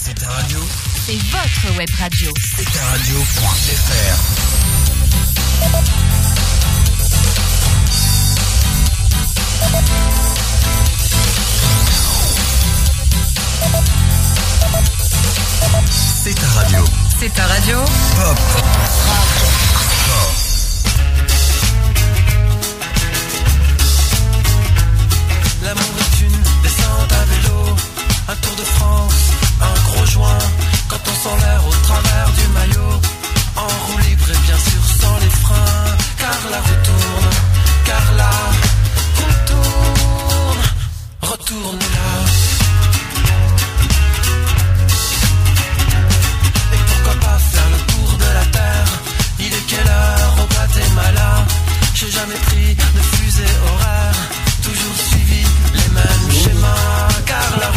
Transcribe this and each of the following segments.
C'est ta radio. C'est votre web radio. C'est ta radio.fr. C'est ta radio. C'est ta radio. Pop. L'amour est une descente à vélo, un tour de France, un gros joint, quand on sent l'air au travers du maillot, en roue libre et bien sûr sans les freins, car la retourne là. Et pourquoi pas faire le tour de la terre, il est quelle heure au Guatemala, j'ai jamais pris de fusée horaire, toujours suivi les mêmes schémas, car la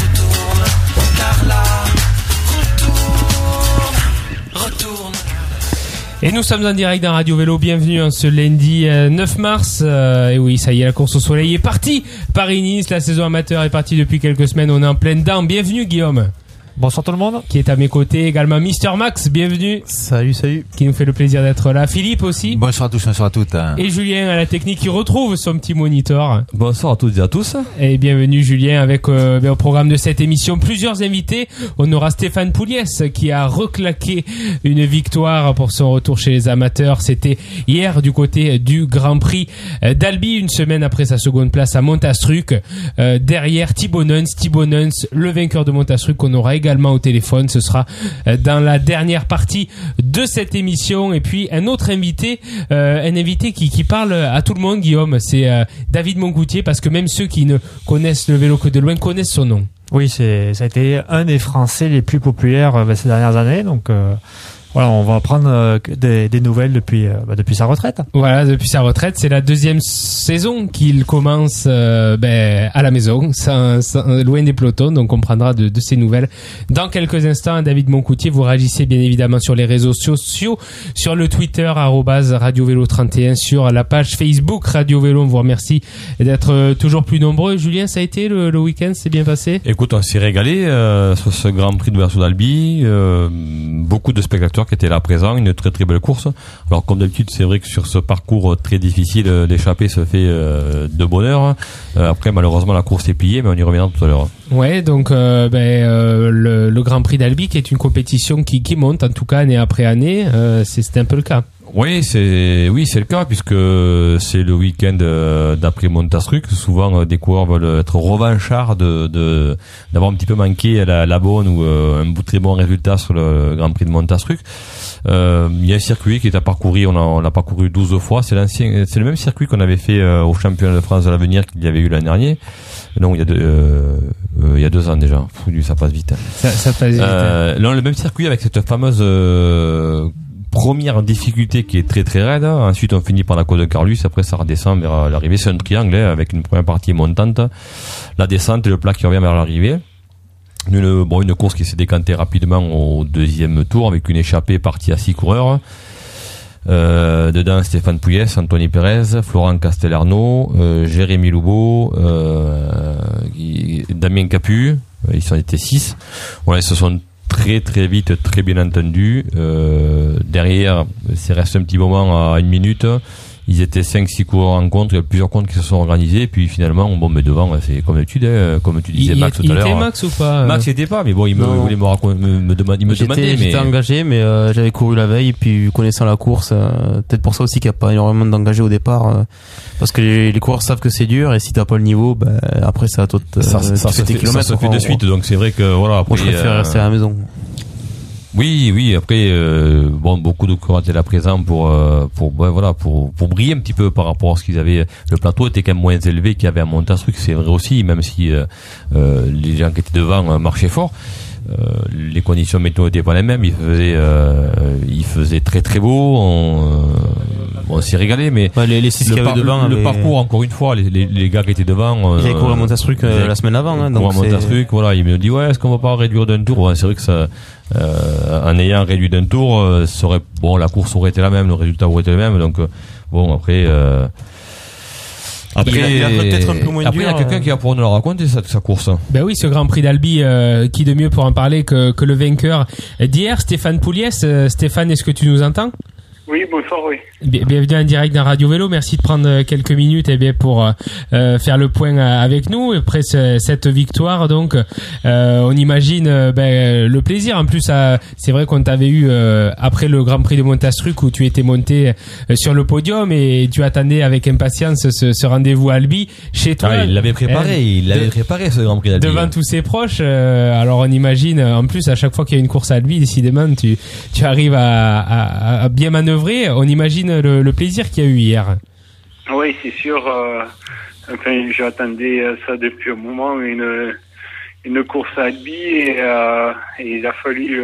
retourne. Et nous sommes en direct dans Radio Vélo, bienvenue en ce lundi 9 mars, et oui ça y est, la course au soleil est partie, Paris-Nice, la saison amateur est partie depuis quelques semaines, on est en pleine dedans, bienvenue Guillaume. Bonsoir tout le monde. Qui est à mes côtés, également Mister Max, bienvenue. Salut. Qui nous fait le plaisir d'être là. Philippe aussi. Bonsoir à tous, bonsoir à toutes. Et Julien à la technique qui retrouve son petit monitor. Bonsoir à toutes et à tous. Et bienvenue Julien avec au programme de cette émission plusieurs invités. On aura Stéphane Pouliès qui a reclaqué une victoire pour son retour chez les amateurs. C'était hier du côté du Grand Prix d'Albi, une semaine après sa seconde place à Montastruc. Derrière Thibaut Nuns, le vainqueur de Montastruc qu'on aura également au téléphone, ce sera dans la dernière partie de cette émission. Et puis un autre invité, un invité qui parle à tout le monde, Guillaume, c'est David Moncoutier, parce que même ceux qui ne connaissent le vélo que de loin connaissent son nom. Oui, ça a été un des Français les plus populaires ces dernières années, donc voilà, on va prendre des nouvelles depuis sa retraite. Voilà, depuis sa retraite, c'est la deuxième saison qu'il commence à la maison, loin des pelotons, donc on prendra de ses nouvelles dans quelques instants. David Moncoutier, vous réagissez bien évidemment sur les réseaux sociaux, sur le Twitter @RadioVélo31, sur la page Facebook Radio Vélo. On vous remercie d'être toujours plus nombreux. Julien, ça a été le week-end, c'est bien passé? Écoute, on s'est régalé sur ce Grand Prix d'ouverture d'Albi, beaucoup de spectateurs qui étaient là présents, une très très belle course. Alors comme d'habitude, c'est vrai que sur ce parcours très difficile, l'échappée se fait de bonne heure. Après malheureusement la course est pliée, mais on y reviendra tout à l'heure. Ouais, donc le Grand Prix d'Albi qui est une compétition qui monte en tout cas année après année, c'est un peu le cas. Oui, c'est le cas, puisque c'est le week-end d'après Montastruc. Souvent, des coureurs veulent être revanchards d'avoir un petit peu manqué la bonne ou un très bon résultat sur le Grand Prix de Montastruc. Il y a un circuit qui est à parcourir, on l'a parcouru 12 fois. C'est le même circuit qu'on avait fait au championnat de France de l'avenir qu'il y avait eu l'an dernier. Non, il y a 2 ans déjà. Ça passe vite. Ça passe vite. Non, le même circuit avec cette fameuse première difficulté qui est très très raide. Ensuite on finit par la côte de Carlus, après ça redescend vers l'arrivée. C'est un triangle avec une première partie montante, la descente et le plat qui revient vers l'arrivée. Une course qui s'est décantée rapidement au deuxième tour avec une échappée partie à 6 coureurs. Dedans Stéphane Pouliès, Anthony Pérez, Florent Castellarno, Jérémy Loubeau, Damien Capu. Ils ont été 6. Voilà, ils se sont très très vite, très bien entendu. Derrière, c'est resté un petit moment à 1 minute. Ils étaient 5-6 coureurs en contre, il y a plusieurs comptes qui se sont organisés, et puis finalement, devant, c'est comme d'habitude, comme tu disais Max tout à l'heure. Il était Max ou pas? Max n'était pas, mais bon, il voulait me demander. J'étais engagé, mais j'avais couru la veille, et puis connaissant la course, peut-être pour ça aussi qu'il n'y a pas énormément d'engagés au départ, parce que les coureurs savent que c'est dur, et si t'as pas le niveau, après ça fait tes kilomètres. Ça se fait de suite, donc c'est vrai que voilà. Après, moi, je préfère rester à la maison. Oui, après, beaucoup de coureurs étaient là présents pour briller un petit peu par rapport à ce qu'ils avaient. Le plateau était quand même moins élevé qu'il y avait à Montastruc, c'est vrai aussi, même si, les gens qui étaient devant marchaient fort. Les conditions météo n'étaient pas les mêmes, il faisait très très beau, on s'est régalé, mais les 6 qui avaient devant le parcours, encore une fois, les gars qui étaient devant, ils avaient couru à Montastruc la semaine avant, donc à Montastruc, voilà, ils me disent est-ce qu'on va pas réduire d'un tour? C'est vrai que ça, en ayant réduit d'un tour, la course aurait été la même, le résultat aurait été le même, donc après Après, il a peut-être un peu moins après, dur. il y a quelqu'un qui va pouvoir nous la raconter, sa course. Ben oui, ce Grand Prix d'Albi, qui de mieux pour en parler que le vainqueur d'hier, Stéphane Pouliès. Stéphane, est-ce que tu nous entends? Oui, bonsoir, oui. Bienvenue en direct dans Radio Vélo. Merci de prendre quelques minutes pour faire le point avec nous. Après cette victoire, donc, on imagine le plaisir. En plus, c'est vrai qu'on t'avait eu après le Grand Prix de Montastruc où tu étais monté sur le podium et tu attendais avec impatience ce rendez-vous à Albi chez toi. Il l'avait préparé, préparé ce Grand Prix d'Albi. Devant tous ses proches. Alors on imagine, en plus, à chaque fois qu'il y a une course à Albi, décidément, tu arrives à bien manœuvrer. On imagine le plaisir qu'il y a eu hier. Oui, c'est sûr. J'attendais ça depuis un moment, une course à Albi, et il a fallu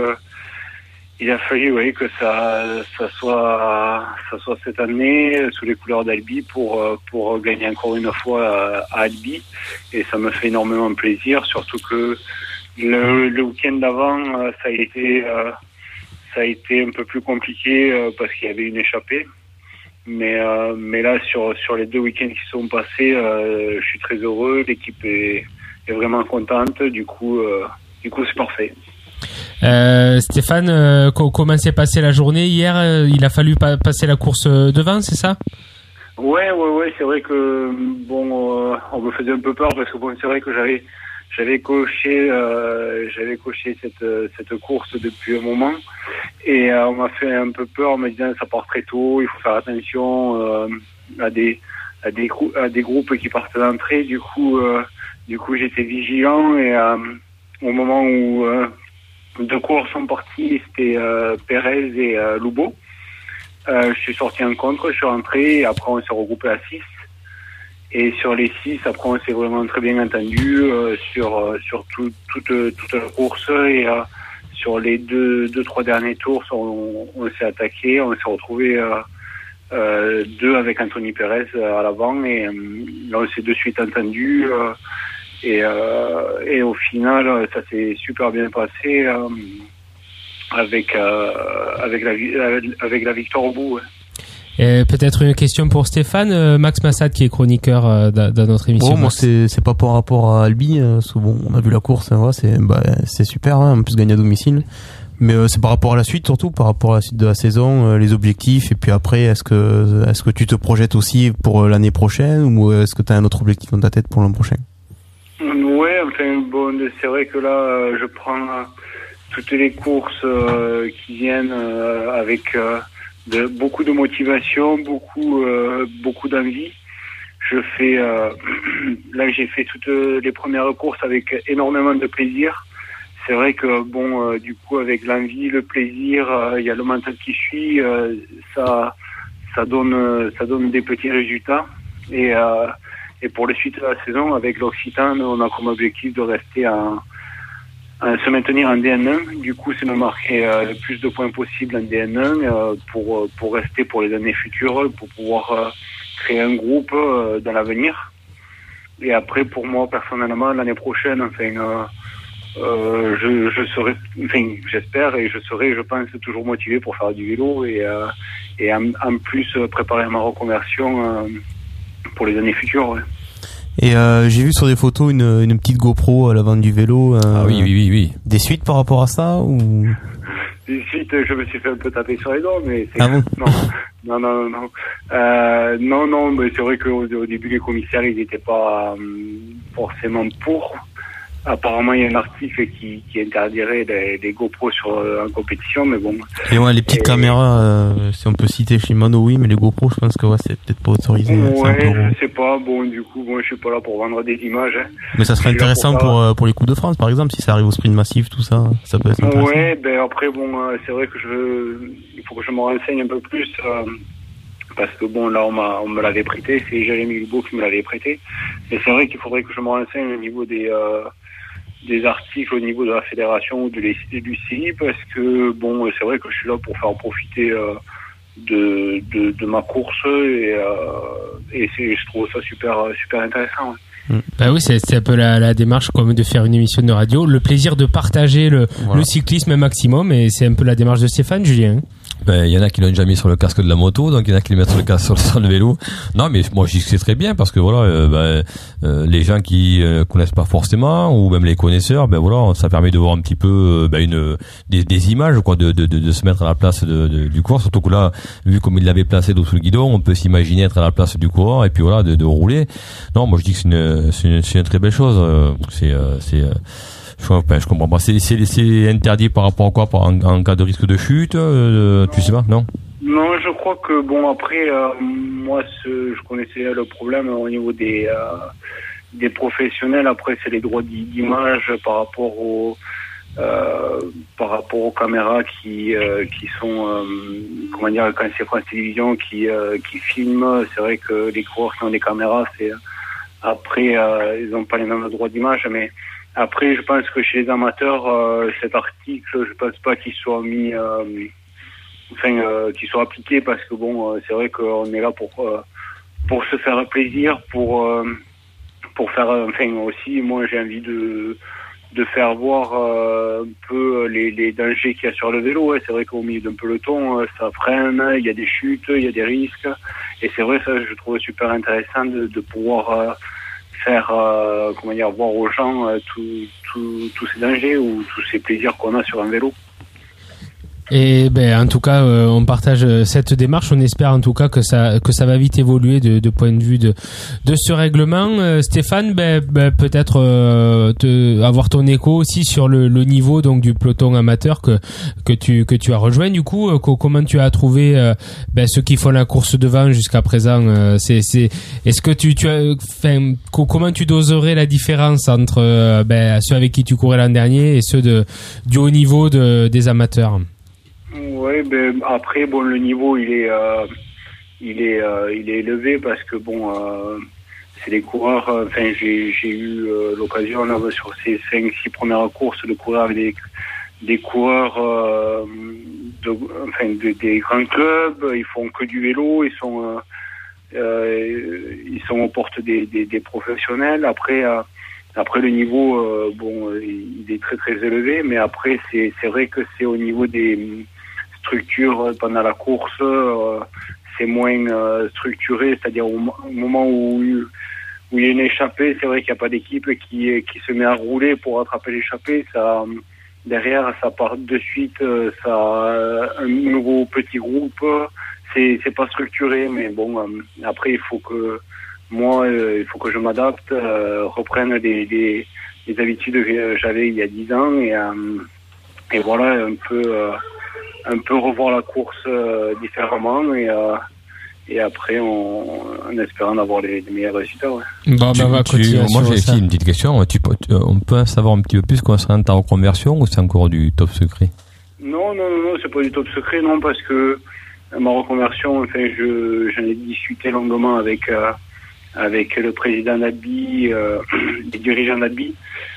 que ça soit cette année sous les couleurs d'Albi pour gagner encore une fois à Albi, et ça me fait énormément plaisir, surtout que le week-end d'avant ça a été un peu plus compliqué parce qu'il y avait une échappée. Mais là, sur les 2 week-ends qui sont passés, je suis très heureux. L'équipe est vraiment contente. Du coup, c'est parfait. Stéphane, comment s'est passée la journée hier? Il a fallu passer la course devant, c'est ça? Ouais. C'est vrai que on me faisait un peu peur parce que c'est vrai que j'avais coché cette course depuis un moment, et on m'a fait un peu peur en me disant ça part très tôt, il faut faire attention à des groupes qui partent d'entrée. Du coup j'étais vigilant, et au moment où 2 coureurs sont partis, c'était Pérez et Lubo. Je suis sorti en contre, je suis rentré, et après on s'est regroupé à 6. Et sur les 6, après on s'est vraiment très bien entendu sur toute la course, et sur les 2-3 derniers tours, on s'est attaqué, on s'est retrouvé 2 avec Anthony Pérez à l'avant, et là on s'est de suite entendu, et au final ça s'est super bien passé avec la victoire au bout. Ouais. Peut-être une question pour Stéphane, Max Massad qui est chroniqueur dans notre émission. Moi c'est pas par rapport à Albi, on a vu la course, c'est super, en plus gagner à domicile, mais c'est par rapport à la suite, surtout par rapport à la suite de la saison, les objectifs, et puis après est-ce que tu te projettes aussi pour l'année prochaine, ou est-ce que tu as un autre objectif dans ta tête pour l'an prochain? Ouais, c'est vrai que là je prends toutes les courses qui viennent avec beaucoup de motivation, beaucoup d'envie. J'ai fait toutes les premières courses avec énormément de plaisir. C'est vrai que du coup avec l'envie, le plaisir, il y a le mental qui suit, ça donne des petits résultats, et pour la suite de la saison avec l'Occitane, on a comme objectif de rester se maintenir en DN1. Du coup, c'est de marquer le plus de points possible en DN1 pour rester pour les années futures, pour pouvoir créer un groupe dans l'avenir. Et après, pour moi, personnellement, l'année prochaine, je serai, j'espère, et je serai, je pense, toujours motivé pour faire du vélo, et en plus préparer ma reconversion pour les années futures. Ouais. Et j'ai vu sur des photos une petite GoPro à l'avant du vélo. Oui. Des suites par rapport à ça, ou? Des suites, je me suis fait un peu taper sur les doigts, mais c'est... Ah bon? Non, mais c'est vrai qu'au début, les commissaires, ils n'étaient pas forcément pour. Apparemment, il y a un article qui interdirait les GoPro en compétition, mais bon. Et ouais, les petites caméras, si on peut citer Shimano, oui, mais les GoPro, je pense que c'est peut-être pas autorisé. Ouais, je sais pas. Du coup, je suis pas là pour vendre des images. Hein. Mais ça serait intéressant pour les Coupes de France, par exemple, si ça arrive au sprint massif, tout ça, ça peut être intéressant. Ouais, après, c'est vrai que il faut que je me renseigne un peu plus. Parce que là, on me l'avait prêté, c'est Jérémy Lubo qui me l'avait prêté. Mais c'est vrai qu'il faudrait que je me renseigne au niveau des articles au niveau de la fédération ou du CI, parce que c'est vrai que je suis là pour faire profiter de ma course, et je trouve ça super intéressant. Ouais. Bah oui, c'est un peu la démarche comme de faire une émission de radio, le plaisir de partager le cyclisme un maximum, et c'est un peu la démarche de Stéphane, Julien. Ben, il y en a qui l'ont déjà mis sur le casque de la moto, donc il y en a qui le mettent sur le casque sur le vélo. Non, mais moi je dis que c'est très bien parce que voilà, les gens qui connaissent pas forcément ou même les connaisseurs, ben voilà, ça permet de voir un petit peu des images quoi, de se mettre à la place du coureur. Surtout que là, vu comme il l'avait placé sous le guidon, on peut s'imaginer être à la place du coureur et puis voilà, de rouler. Non, moi je dis que c'est une très belle chose. Je comprends pas. C'est interdit par rapport à quoi, en cas de risque de chute, tu sais pas, non? Non, je crois que bon après, moi je connaissais le problème au niveau des professionnels. Après, c'est les droits d'image par rapport aux caméras qui sont comment dire, quand c'est France Télévisions qui filment. C'est vrai que les coureurs qui ont des caméras, c'est après ils n'ont pas les mêmes droits d'image, mais après, je pense que chez les amateurs, cet article, je pense pas qu'il soit mis, qu'il soit appliqué parce que bon, c'est vrai qu'on est là pour se faire plaisir, pour faire, aussi, moi j'ai envie de faire voir un peu les dangers qu'il y a sur le vélo. Ouais. C'est vrai qu'au milieu d'un peloton, ça freine, il y a des chutes, il y a des risques, et c'est vrai ça, je trouve super intéressant de pouvoir faire voir aux gens tous ces dangers ou tous ces plaisirs qu'on a sur un vélo. Et en tout cas, on partage cette démarche. On espère en tout cas que ça va vite évoluer de point de vue de ce règlement. Stéphane, peut-être avoir ton écho aussi sur le niveau donc du peloton amateur que tu as rejoint. Du coup, comment tu as trouvé ceux qui font la course devant jusqu'à présent? Est-ce que tu as, comment tu doserais la différence entre ceux avec qui tu courais l'an dernier et ceux du haut niveau des amateurs? Oui, après le niveau il est élevé parce que c'est les coureurs. J'ai eu l'occasion là, sur ces 5-6 premières courses de courir avec des coureurs des grands clubs. Ils font que du vélo, ils sont aux portes des professionnels. Après le niveau il est très très élevé, mais après c'est vrai que c'est au niveau des structure pendant la course, c'est moins structuré, c'est-à-dire au moment où il y a une échappée, c'est vrai qu'il n'y a pas d'équipe qui se met à rouler pour attraper l'échappée. Ça, derrière, ça part de suite, ça un nouveau petit groupe. C'est pas structuré, mais après il faut que je m'adapte, reprenne des habitudes que j'avais il y a 10 ans et voilà un peu revoir la course différemment et après en espérant avoir les meilleurs résultats. Ouais. Moi j'ai aussi une petite question. On peut savoir un petit peu plus concernant ta reconversion ou c'est encore du top secret? Non, c'est pas du top secret, non, parce que ma reconversion, j'en ai discuté longuement avec le président d'Albi, les dirigeants d'Albi.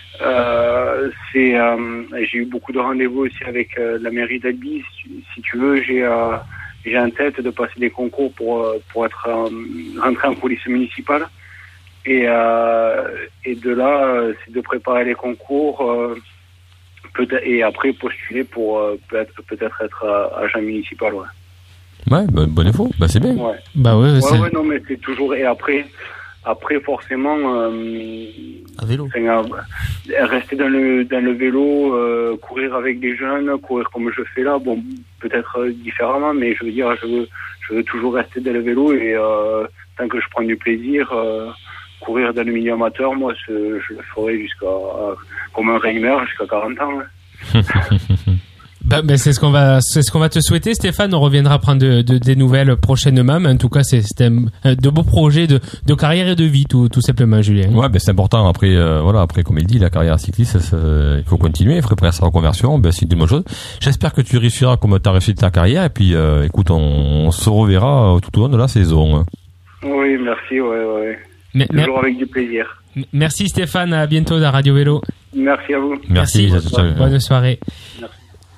J'ai eu beaucoup de rendez-vous aussi avec la mairie d'Albi. Si tu veux, j'ai en tête de passer des concours pour être rentré en police municipale et de là c'est de préparer les concours et après postuler pour peut-être être agent municipal. Ouais, bon info, c'est bien. Ouais. Non, mais c'est toujours. Et après forcément, à vélo. Rester dans le vélo, courir avec des jeunes, courir comme je fais là, peut-être différemment, mais je veux dire, je veux toujours rester dans le vélo et tant que je prends du plaisir, courir dans le milieu amateur, moi, je le ferai comme un Reimer jusqu'à 40 ans. Ouais. C'est ce qu'on va te souhaiter, Stéphane. On reviendra prendre des nouvelles prochainement, mais en tout cas c'est de beaux projets de carrière et de vie tout simplement, Julien. Ouais, c'est important. Après après comme il dit, la carrière cycliste, il faut continuer, il faut préparer sa reconversion, c'est une bonne chose. J'espère que tu réussiras comme tu as réussi ta carrière et puis écoute, on se reverra tout au long de la saison. Oui, merci, ouais. Toujours avec du plaisir. Merci Stéphane, à bientôt dans Radio Vélo. Merci à vous. Merci. Bonne soirée. Merci.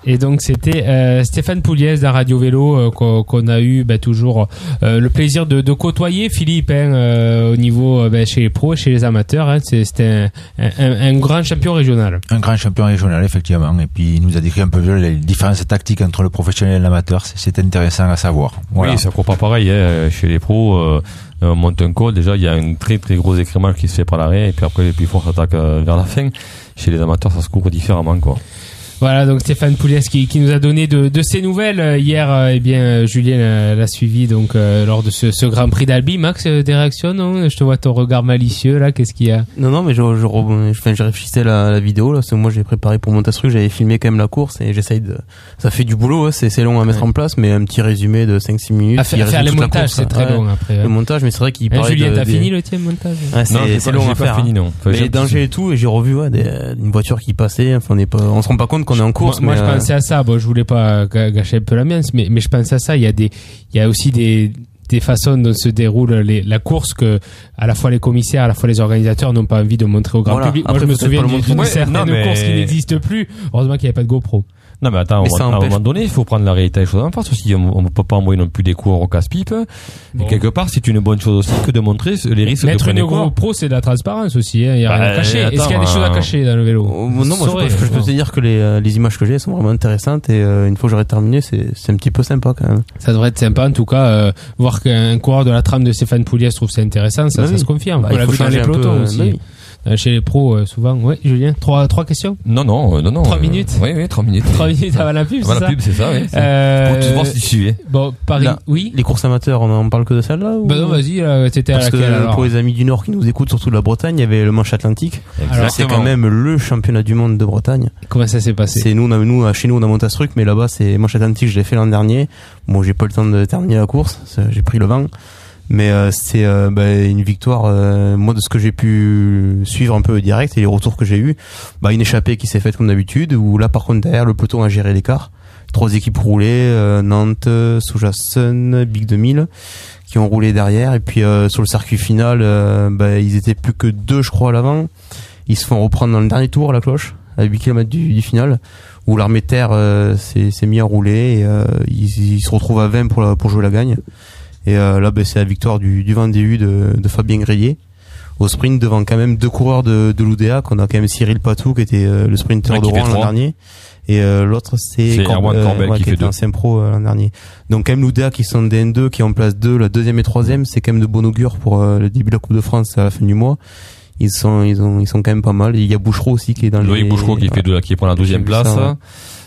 Et donc c'était Stéphane Pouliès d'un Radio Vélo qu'on a eu toujours le plaisir de côtoyer, Philippe, au niveau chez les pros et chez les amateurs. C'était un grand champion régional. Un grand champion régional, effectivement. Et puis il nous a décrit un peu les différences tactiques entre le professionnel et l'amateur. C'est intéressant à savoir. Voilà. Oui, ça court pas pareil. Chez les pros, on monte un col. Déjà, il y a un très très gros écrémage qui se fait par l'arrêt, et puis après les plus forts s'attaquent vers la fin. Chez les amateurs, ça se court différemment, quoi. Voilà, donc Stéphane Pouliès qui nous a donné de ses nouvelles hier. Julien l'a suivi donc lors de ce Grand Prix d'Albi. Max, des réactions? Non, je te vois ton regard malicieux là. Qu'est-ce qu'il y a? Non, mais je réfléchissais la vidéo là. Parce que moi, j'ai préparé pour Montastruc, j'avais filmé quand même la course et j'essaye de. Ça fait du boulot, c'est long à mettre en place, mais un petit résumé de 5-6 minutes. À faire les montages, c'est très long après. Le montage, mais c'est vrai qu'il paraît. Julien, t'as fini le tien montage? C'est long à faire. Mais danger et tout, et j'ai revu une voiture qui passait. Enfin, on se rend pas compte qu'on est en course. Moi je pensais à ça. Bon, je voulais pas gâcher un peu l'ambiance, mais je pensais à ça. Il y a aussi des façons dont se déroule la course que à la fois les commissaires, à la fois les organisateurs n'ont pas envie de montrer au grand public. Moi, je me souviens d'une certaine course qui n'existe plus. Heureusement qu'il n'y avait pas de GoPro. Non, mais attends, à un moment donné, il faut prendre la réalité des choses en face aussi. On ne peut pas envoyer non plus des coureurs au casse-pipe. Bon. Et quelque part, c'est une bonne chose aussi que de montrer les risques que prennent les coureurs. Mettre une GoPro, c'est de la transparence aussi. Il n'y a rien à cacher. Est-ce qu'il y a des choses à cacher dans le vélo? Non, moi, je peux te dire que les images que j'ai sont vraiment intéressantes, et une fois que j'aurai terminé, c'est un petit peu sympa quand même. Ça devrait être sympa, en tout cas, voir qu'un coureur de la trame de Stéphane Pouliès trouve ça intéressant, ça se confirme. On l'a vu dans les pelotons aussi. Chez les pros, souvent. Ouais, Julien, trois questions? Non. 3 minutes? Oui, 3 minutes. 3 minutes avant la pub, c'est ça? Avant la pub, c'est ça, oui. Pour tout voir si tu suivais. Bon, Paris, là, oui. Les courses amateurs, on parle que de celle-là? Ou... non, vas-y, t'étais à laquelle, alors? Pour les amis du Nord qui nous écoutent, surtout de la Bretagne, il y avait le Manche Atlantique. Alors, c'est quand même le championnat du monde de Bretagne. Comment ça s'est passé? Chez nous, on a Montastruc, mais là-bas, c'est Manche Atlantique, je l'ai fait l'an dernier. Bon, j'ai pas eu le temps de terminer la course, j'ai pris le vent. Mais c'est une victoire, moi, de ce que j'ai pu suivre un peu direct et les retours que j'ai eu, une échappée qui s'est faite comme d'habitude, où là par contre derrière le peloton a géré l'écart. 3 équipes roulées, Nantes, Sojasun, Big 2000 qui ont roulé derrière, et puis sur le circuit final ils étaient plus que 2 je crois à l'avant. Ils se font reprendre dans le dernier tour à la cloche à 8 km du final, où l'armée de terre s'est mis à rouler, et ils se retrouvent à 20 pour jouer la gagne. Et là, c'est la victoire du Vendée de Fabien Grillet au sprint, devant quand même 2 coureurs de l'UDA, qu'on a quand même Cyril Patou qui était le sprinter de Rouen l'an dernier, et l'autre c'est Erwan Corbel qui fait ancien pro l'an dernier. Donc quand même l'UDA qui sont DN2, qui est en place 2, la 2e et 3e, c'est quand même de bon augure pour le début de la Coupe de France à la fin du mois. Ils sont quand même pas mal. Et il y a Bouchereau aussi qui est dans Loïc Bouchereau qui prend la 12e place. Ça,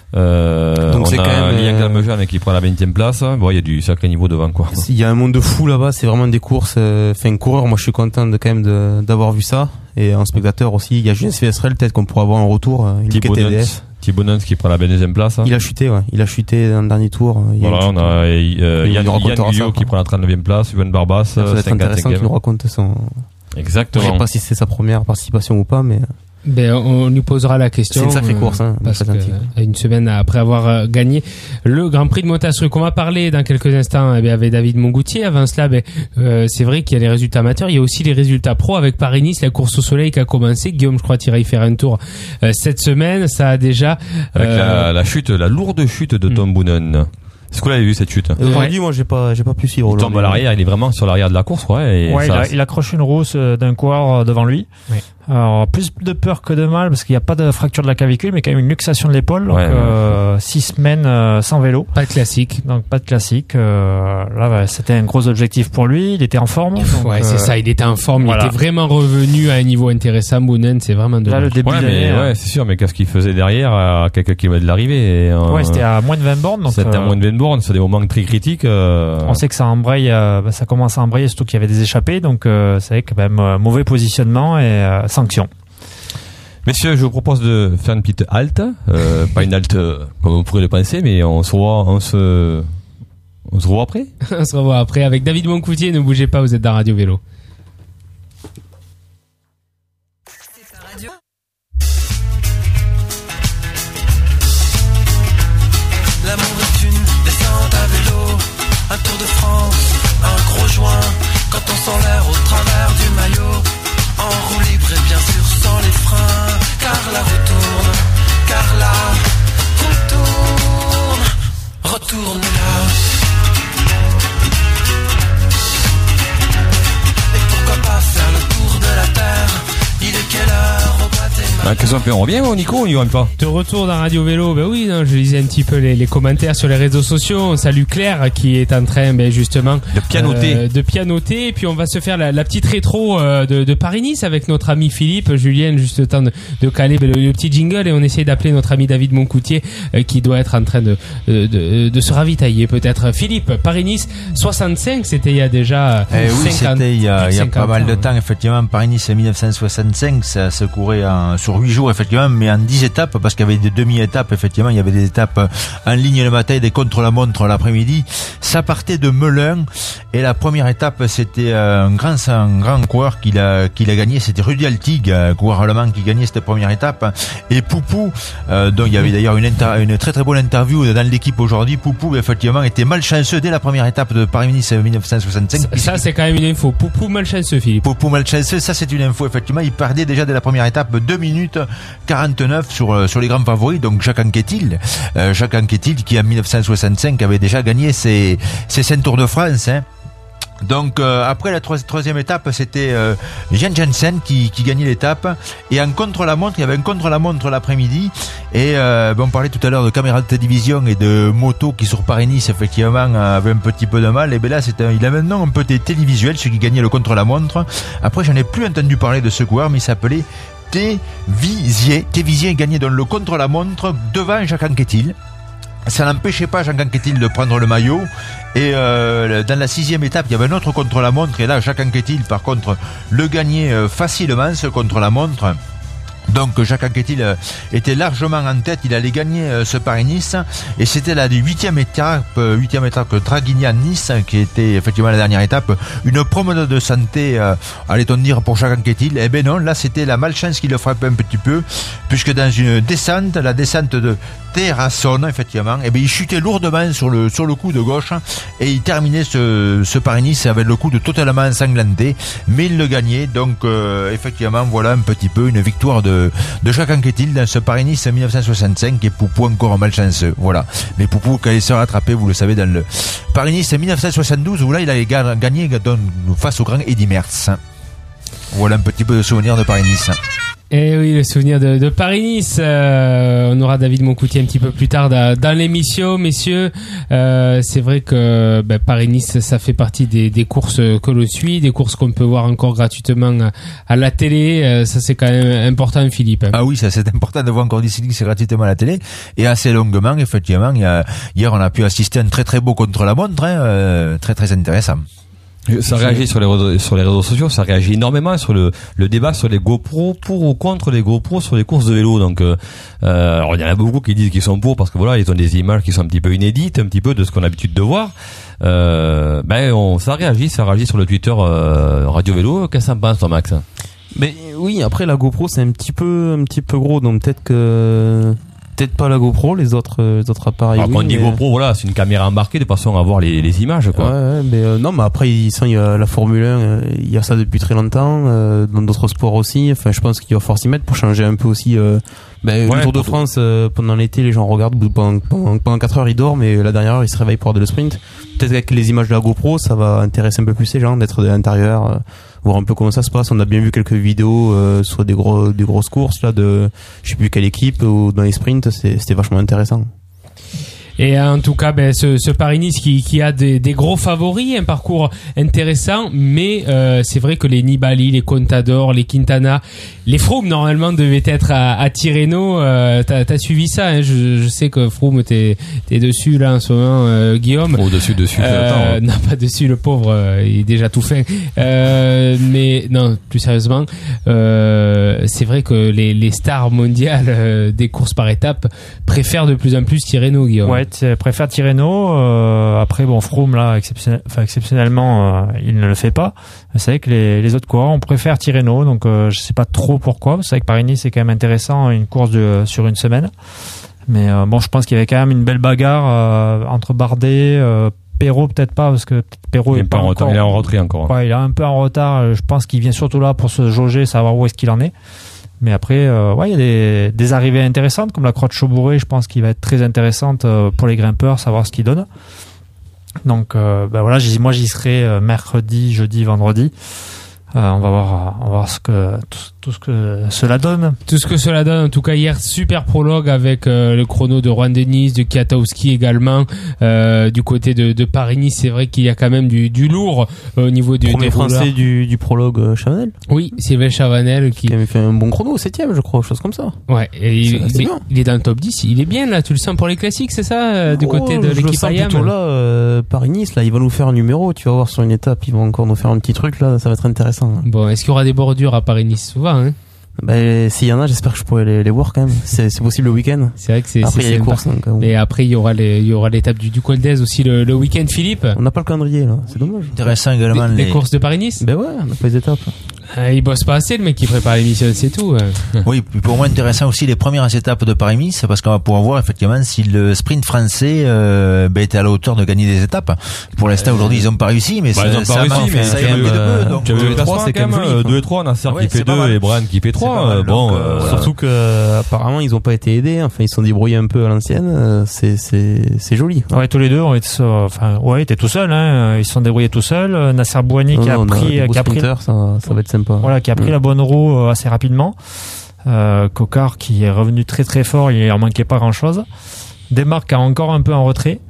donc c'est quand même Lian Galmejean qui prend la 20e place. Bon, il y a du sacré niveau devant, quoi. Il y a un monde de fou là-bas, c'est vraiment des courses, coureur, moi je suis content d'avoir vu ça, et en spectateur aussi, il y a Julien Svéstrel, peut-être qu'on pourra avoir un retour, Thibaut Nuns qui prend la 22e place. Il a chuté dans le dernier tour. Voilà, on a Yann Guyot qui prend la 39e place, Yvan Barbas, ça va être intéressant qu'il nous raconte son... Exactement. Je sais pas si c'est sa première participation ou pas, mais... on lui posera la question. C'est une sacrée course, parce que une semaine après avoir gagné le Grand Prix de Montastruc. On va parler dans quelques instants avec David Mongoutier. Avant cela, c'est vrai qu'il y a les résultats amateurs, il y a aussi les résultats pro avec Paris-Nice, la course au soleil qui a commencé. Guillaume, je crois, tu iras y faire un tour cette semaine. Ça a déjà avec la lourde chute de Tom Boonen. Est-ce que vous l'avez vu, cette chute? Moi, j'ai pas pu suivre. Il tombe à l'arrière, il est vraiment sur l'arrière de la course, il accroche une rousse d'un coureur devant lui. Oui. Alors, plus de peur que de mal, parce qu'il n'y a pas de fracture de la clavicule, mais quand même une luxation de l'épaule. Donc, 6 semaines sans vélo. Pas de classique. Donc, pas de classique. Là, c'était un gros objectif pour lui. Il était en forme. Donc, c'est ça. Il était en forme. Voilà. Il était vraiment revenu à un niveau intéressant. Boonen, c'est vraiment de là, le début c'est sûr, mais qu'est-ce qu'il faisait derrière, à quelques kilomètres de l'arrivée? C'était à moins de 20 bornes. Donc, c'était à moins de 20 bornes. C'est des moments très critiques. On sait que ça embraye, ça commence à embrayer, surtout qu'il y avait des échappées. Donc, c'est quand même mauvais positionnement et sanction. Messieurs, je vous propose de faire une petite halte, pas une halte comme vous pourrez le penser, mais on se revoit après. On se revoit après avec David Moncoutier. Ne bougez pas, vous êtes dans Radio Vélo. L'amour est une descente à vélo, un tour de France, un gros joint, quand on sent l'air au travers du maillot, en roue libre et bien sûr sans les freins, car la roue tourne, car là, Retourne là. Et pourquoi pas faire le tour de la terre? Il est quelle heure au Guatemala? Qu'est-ce qu'on fait? On revient, Nico, on y va pas? De retour dans Radio Vélo, ben oui, non, je lisais un petit peu les commentaires sur les réseaux sociaux. On salue Claire qui est en train, justement, de pianoter. Et puis on va se faire la petite rétro de Paris-Nice avec notre ami Philippe. Julien, juste le temps de caler le petit jingle, et on essaie d'appeler notre ami David Moncoutier qui doit être en train de se ravitailler peut-être. Philippe, Paris-Nice 65, c'était il y a déjà 50, oui, c'était il y a pas mal de temps, hein. effectivement. Paris-Nice 1965, ça se courait sur 8 jours, effectivement, mais en 10 étapes, parce qu'il y avait des demi-étapes, effectivement. Il y avait des étapes en ligne le matin et des contre-la-montre l'après-midi. Ça partait de Melun, et la première étape, c'était un grand coureur qui l'a gagné. C'était Rudy Altig, coureur allemand, qui gagnait cette première étape. Et Poupou, dont il y avait d'ailleurs une très très bonne interview dans l'équipe aujourd'hui. Poupou, effectivement, était malchanceux dès la première étape de Paris-Nice 1965. Ça, c'est quand même une info. Poupou malchanceux, Philippe. Poupou malchanceux, ça c'est une info, effectivement. Il perdait déjà dès la première étape 2 minutes 49 sur les grands favoris, donc Jacques Anquetil qui en 1965 avait déjà gagné ses 5 Tours de France, hein. Donc après la troisième étape, c'était Jan Janssen qui gagnait l'étape, et en contre-la-montre, il y avait un contre-la-montre l'après-midi, et on parlait tout à l'heure de caméras de télévision et de motos qui sur Paris-Nice effectivement avaient un petit peu de mal, et ben là il avait un nom un peu télévisuel, celui qui gagnait le contre-la-montre. Après j'en ai plus entendu parler de ce coureur, mais il s'appelait Tévisier. Tévisier gagnait donc le contre-la-montre devant Jacques Anquetil. Ça n'empêchait pas Jacques Anquetil de prendre le maillot, et dans la 6e étape il y avait un autre contre-la-montre, et là Jacques Anquetil par contre le gagnait facilement, ce contre-la-montre. Donc Jacques Anquetil était largement en tête, il allait gagner ce Paris-Nice, et c'était la 8e étape Draguignan-Nice qui était effectivement la dernière étape, une promenade de santé, allait-on dire, pour Jacques Anquetil. Eh ben non, là c'était la malchance qui le frappait un petit peu, puisque dans une descente, la descente de Terrasson, effectivement, eh ben il chutait lourdement sur le coup de gauche, et il terminait ce Paris-Nice avec le coup de totalement ensanglanté, mais il le gagnait. Donc effectivement, voilà un petit peu une victoire de Jacques Anquetil dans ce Paris-Nice 1965, et Poupou encore malchanceux. Voilà. Mais Poupou, quand il s'est rattrapé, vous le savez, dans le Paris-Nice 1972, où là il avait gagné face au grand Eddy Merckx. Voilà un petit peu de souvenir de Paris-Nice. Et oui, le souvenir de Paris-Nice. On aura David Moncoutier un petit peu plus tard dans l'émission, messieurs. C'est vrai que Paris-Nice, ça fait partie des courses que l'on suit, des courses qu'on peut voir encore gratuitement à la télé. Ça, c'est quand même important, Philippe. Ah oui, ça c'est important de voir encore des cyclistes gratuitement à la télé, et assez longuement, effectivement. Hier, on a pu assister à un très très beau contre-la-montre, hein, très très intéressant. Ça réagit sur les réseaux sociaux, ça réagit énormément sur le débat sur les GoPro, pour ou contre les GoPro sur les courses de vélo. Donc alors il y en a beaucoup qui disent qu'ils sont pour, parce que voilà, ils ont des images qui sont un petit peu inédites, un petit peu de ce qu'on a l'habitude de voir. Ça réagit sur le Twitter Radio Vélo. Qu'est-ce que ça pense, toi, Max? Mais oui, après la GoPro c'est un petit peu gros, donc peut-être pas la GoPro, les autres appareils. Alors, quand on dit GoPro, voilà, c'est une caméra embarquée de façon à voir les images, quoi. Ouais, mais non, mais après il y a la Formule 1, il y a ça depuis très longtemps, dans d'autres sports aussi. Enfin, je pense qu'il va falloir s'y mettre pour changer un peu aussi. Le Tour de France, pendant l'été, les gens regardent, pendant 4 heures ils dorment, et la dernière heure ils se réveillent pour regarder le sprint. Peut-être qu'avec les images de la GoPro, ça va intéresser un peu plus les gens d'être de l'intérieur, voir un peu comment ça se passe. On a bien vu quelques vidéos sur des grosses courses là, de je sais plus quelle équipe, ou dans les sprints, c'était vachement intéressant. Et en tout cas, ce Paris-Nice qui a des gros favoris, un parcours intéressant, mais c'est vrai que les Nibali, les Contador, les Quintana, les Froome normalement devaient être à Tirreno. T'as suivi ça, hein? Je sais que Froome t'es dessus là en ce moment, Guillaume. Oh, dessus. Non, pas dessus, le pauvre, il est déjà tout fin. Mais non, plus sérieusement, c'est vrai que les stars mondiales des courses par étapes préfèrent de plus en plus Tirreno, Guillaume. Ouais, préfère Tirreno. Après, Froome là, exceptionnellement, il ne le fait pas. C'est vrai que les autres coureurs, on préfère Tirreno, donc je sais pas trop pourquoi. C'est vrai que Paris-Nice c'est quand même intéressant, une course sur une semaine. Mais je pense qu'il y avait quand même une belle bagarre entre Bardet, Perrault peut-être pas, parce que Perrault il est en retard, il est en retrait encore. Ouais, il est un peu en retard. Je pense qu'il vient surtout là pour se jauger, savoir où est-ce qu'il en est. Mais après, il y a des arrivées intéressantes, comme la Croix de Chaubouré, je pense qu'il va être très intéressante pour les grimpeurs, savoir ce qu'il donne. Donc, moi j'y serai mercredi, jeudi, vendredi. On va voir tout ce que cela donne. Tout ce que cela donne. En tout cas, hier, super prologue avec le chrono de Juan Denis, de Kiatowski également. Du côté de Paris-Nice, c'est vrai qu'il y a quand même du lourd au niveau du premier français du prologue Chavanel. Oui, Sylvain Chavanel qui avait fait un bon chrono au 7ème, je crois, chose comme ça. Ouais, et il est dans le top 10. Il est bien là, tu le sens pour les classiques, c'est ça, du côté de l'équipe IAM. Plutôt là, Paris-Nice, là, il va nous faire un numéro. Tu vas voir sur une étape, il va encore nous faire un petit truc là, ça va être intéressant. Bon, est-ce qu'il y aura des bordures à Paris-Nice souvent, hein? S'il y en a, j'espère que je pourrai les voir quand même. C'est possible le week-end. C'est vrai que c'est après il y a les courses. Et après il y aura l'étape du Col d'Aise aussi le week-end, Philippe. On n'a pas le calendrier là, c'est dommage. Intéressant également les courses de Paris-Nice. Ben ouais, on n'a pas les étapes. Il bosse pas assez le mec qui prépare l'émission, c'est tout. Oui, pour moi intéressant aussi les premières étapes de Paris-Nice parce qu'on va pouvoir voir effectivement si le sprint français était à la hauteur de gagner des étapes. Pour l'instant aujourd'hui ils ont pas réussi, mais ils ont pas réussi, mais ça y est donc 2 et 3 c'est quand même 2 et 3, Nasser qui fait 2 et Brian qui fait 3. Bon, surtout que apparemment ils ont pas été aidés, enfin ils se sont débrouillés un peu à l'ancienne, c'est joli. Ouais, tous les deux ont été étaient tout seuls, hein, ils se sont débrouillés tout seuls. Nasser Bouhanni qui a pris ça va être sympa. Voilà, qui a pris la bonne roue assez rapidement. Cocard qui est revenu très très fort, il en manquait pas grand chose. Desmarques a encore un peu en retrait.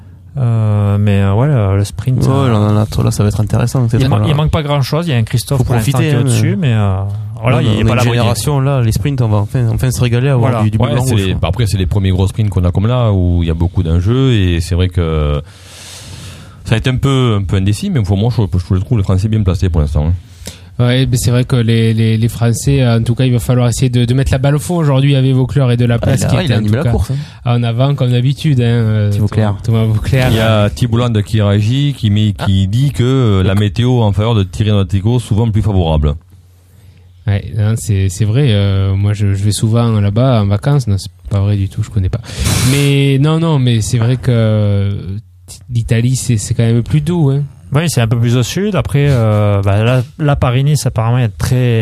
Le sprint. Là, ça va être intéressant. Il manque pas grand chose. Il y a un Christophe pour l'instant qui est au-dessus, mais il n'y a pas la génération. Là, les sprints, on va enfin se régaler à avoir du blanc. Après, c'est les premiers gros sprints qu'on a comme là où il y a beaucoup d'enjeux et c'est vrai que ça a été un peu indécis, mais pour moi, je trouve les Français bien placés pour l'instant. Ouais, mais c'est vrai que les Français, en tout cas, il va falloir essayer de mettre la balle au fond aujourd'hui avec Vauclair et de la place qui était en tout cas en avant comme d'habitude. Thomas Vauclair. Il y a Thibault Land qui réagit, qui dit que la météo en faveur de Tirreno Adriatico souvent plus favorable. Ouais, c'est vrai. Moi, je vais souvent là-bas en vacances. Non, c'est pas vrai du tout. Je connais pas. Mais mais c'est vrai que l'Italie, c'est quand même plus doux, hein. Oui, c'est un peu plus au sud. Après, là, Paris-Nice, apparemment, il y a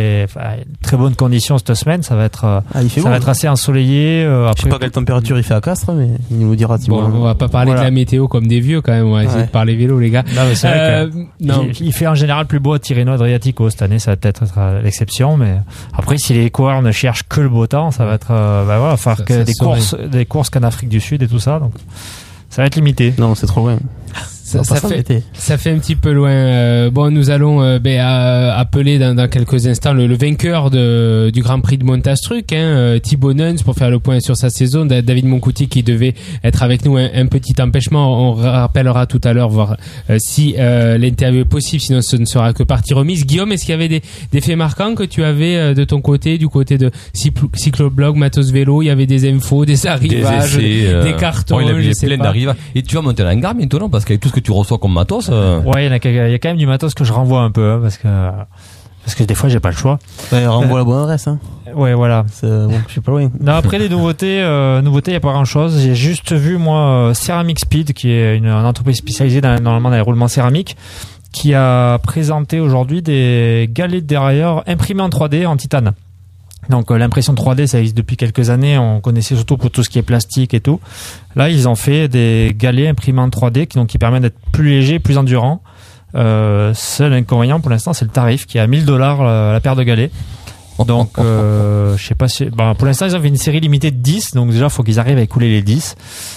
très bonnes conditions cette semaine. Ça va être, va être assez ensoleillé. Après, je sais pas quelle température il fait à Castres, mais il nous dira. On va pas parler de la météo comme des vieux quand même. On va essayer de parler vélo, les gars. Non, mais c'est vrai il fait en général plus beau à Tirreno Adriatico. Cette année, ça va peut-être être l'exception, mais après, si les coureurs ne cherchent que le beau temps, ça va être, faire que des courses qu'en Afrique du Sud et tout ça. Donc, ça va être limité. Non, c'est trop loin. Ça fait un petit peu loin. Nous allons appeler dans quelques instants le vainqueur du Grand Prix de Montastruc, Thibaut Nuns, pour faire le point sur sa saison. David Moncoutier qui devait être avec nous, un petit empêchement. On rappellera tout à l'heure, voir si l'interview est possible, sinon ce ne sera que partie remise. Guillaume, est-ce qu'il y avait des faits marquants que tu avais de ton côté, du côté de Cycloblog, Matos Vélo? Il y avait des infos, des arrivages, des cartons. Il avait plein d'arrivages. Et tu vas monter la Garmin bientôt, non? Parce qu'avec tout ce que tu reçois comme matos. Ouais, il y a quand même du matos que je renvoie un peu, parce que des fois j'ai pas le choix. Ouais, renvoie la bonne adresse, hein. Ouais, voilà. Je suis pas loin. Non, après les nouveautés, il y a pas grand chose. J'ai juste vu, moi, Ceramic Speed, qui est une entreprise spécialisée normalement dans les roulements céramiques, qui a présenté aujourd'hui des galets de dérailleur imprimés en 3D en titane. Donc l'impression 3D, ça existe depuis quelques années, on connaissait surtout pour tout ce qui est plastique et tout. Là, ils ont fait des galets imprimés en 3D qui permettent d'être plus légers, plus endurants. Seul inconvénient pour l'instant, c'est le tarif qui est à $1000 la paire de galets. Donc je sais pas si pour l'instant, ils ont fait une série limitée de 10, donc déjà il faut qu'ils arrivent à écouler les 10.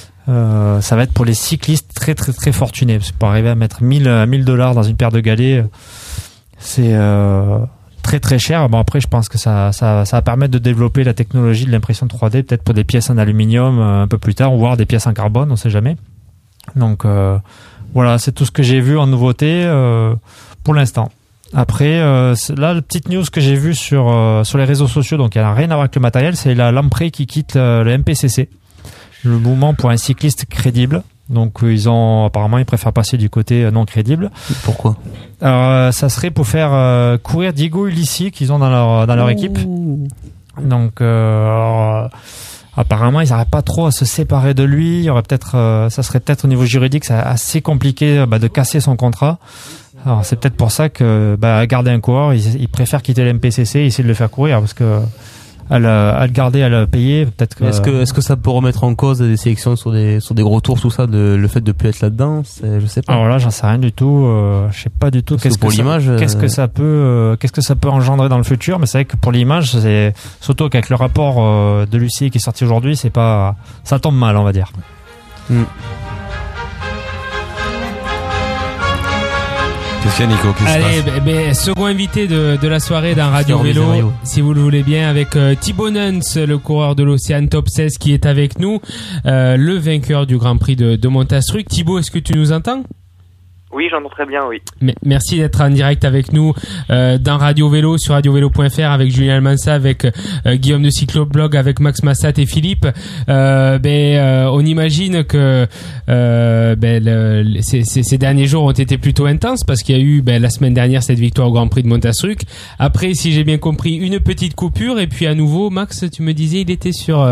Ça va être pour les cyclistes très très très fortunés, parce que pour arriver à mettre $1000 dans une paire de galets, c'est très très cher. Après, je pense que ça va permettre de développer la technologie de l'impression 3D, peut-être pour des pièces en aluminium un peu plus tard, ou voire des pièces en carbone, on sait jamais. Donc voilà, c'est tout ce que j'ai vu en nouveauté pour l'instant. Après, là, la petite news que j'ai vue sur les réseaux sociaux, donc il n'y a rien à voir avec le matériel, c'est la Lamprey qui quitte le MPCC, le mouvement pour un cycliste crédible. Donc apparemment ils préfèrent passer du côté non crédible. Pourquoi? Alors ça serait pour faire courir Diego Ulissi qu'ils ont dans leur équipe. Donc apparemment ils n'arrivent pas trop à se séparer de lui. Il y aurait peut-être ça serait peut-être au niveau juridique c'est assez compliqué de casser son contrat. Alors c'est peut-être pour ça que garder un coureur, ils préfèrent quitter le MPCC et essayer de le faire courir, parce que à le garder, à le payer. Peut-être que. Est-ce que ça peut remettre en cause des sélections sur des gros tours, tout ça, le fait de plus être là-dedans, je sais pas. Alors là, j'en sais rien du tout. Je sais pas du tout qu'est-ce que ça peut engendrer dans le futur. Mais c'est vrai que pour l'image, c'est surtout qu'avec le rapport de Lucie qui est sorti aujourd'hui, c'est pas, ça tombe mal, on va dire. Qu'est-ce qu'il y a, Nico? Allez, second invité de la soirée dans Radio Vélo, si vous le voulez bien, avec Thibaut Nuns, le coureur de l'Océan Top 16 qui est avec nous, le vainqueur du Grand Prix de Montastruc. Thibaut, est-ce que tu nous entends? Oui, j'entends très bien, oui. Merci d'être en direct avec nous dans Radio Vélo, sur radiovélo.fr, avec Julien Almansa, avec Guillaume de Cycloblog, avec Max Massat et Philippe. On imagine que ces derniers jours ont été plutôt intenses, parce qu'il y a eu la semaine dernière cette victoire au Grand Prix de Montastruc. Après, si j'ai bien compris, une petite coupure, et puis à nouveau, Max, tu me disais, il était sur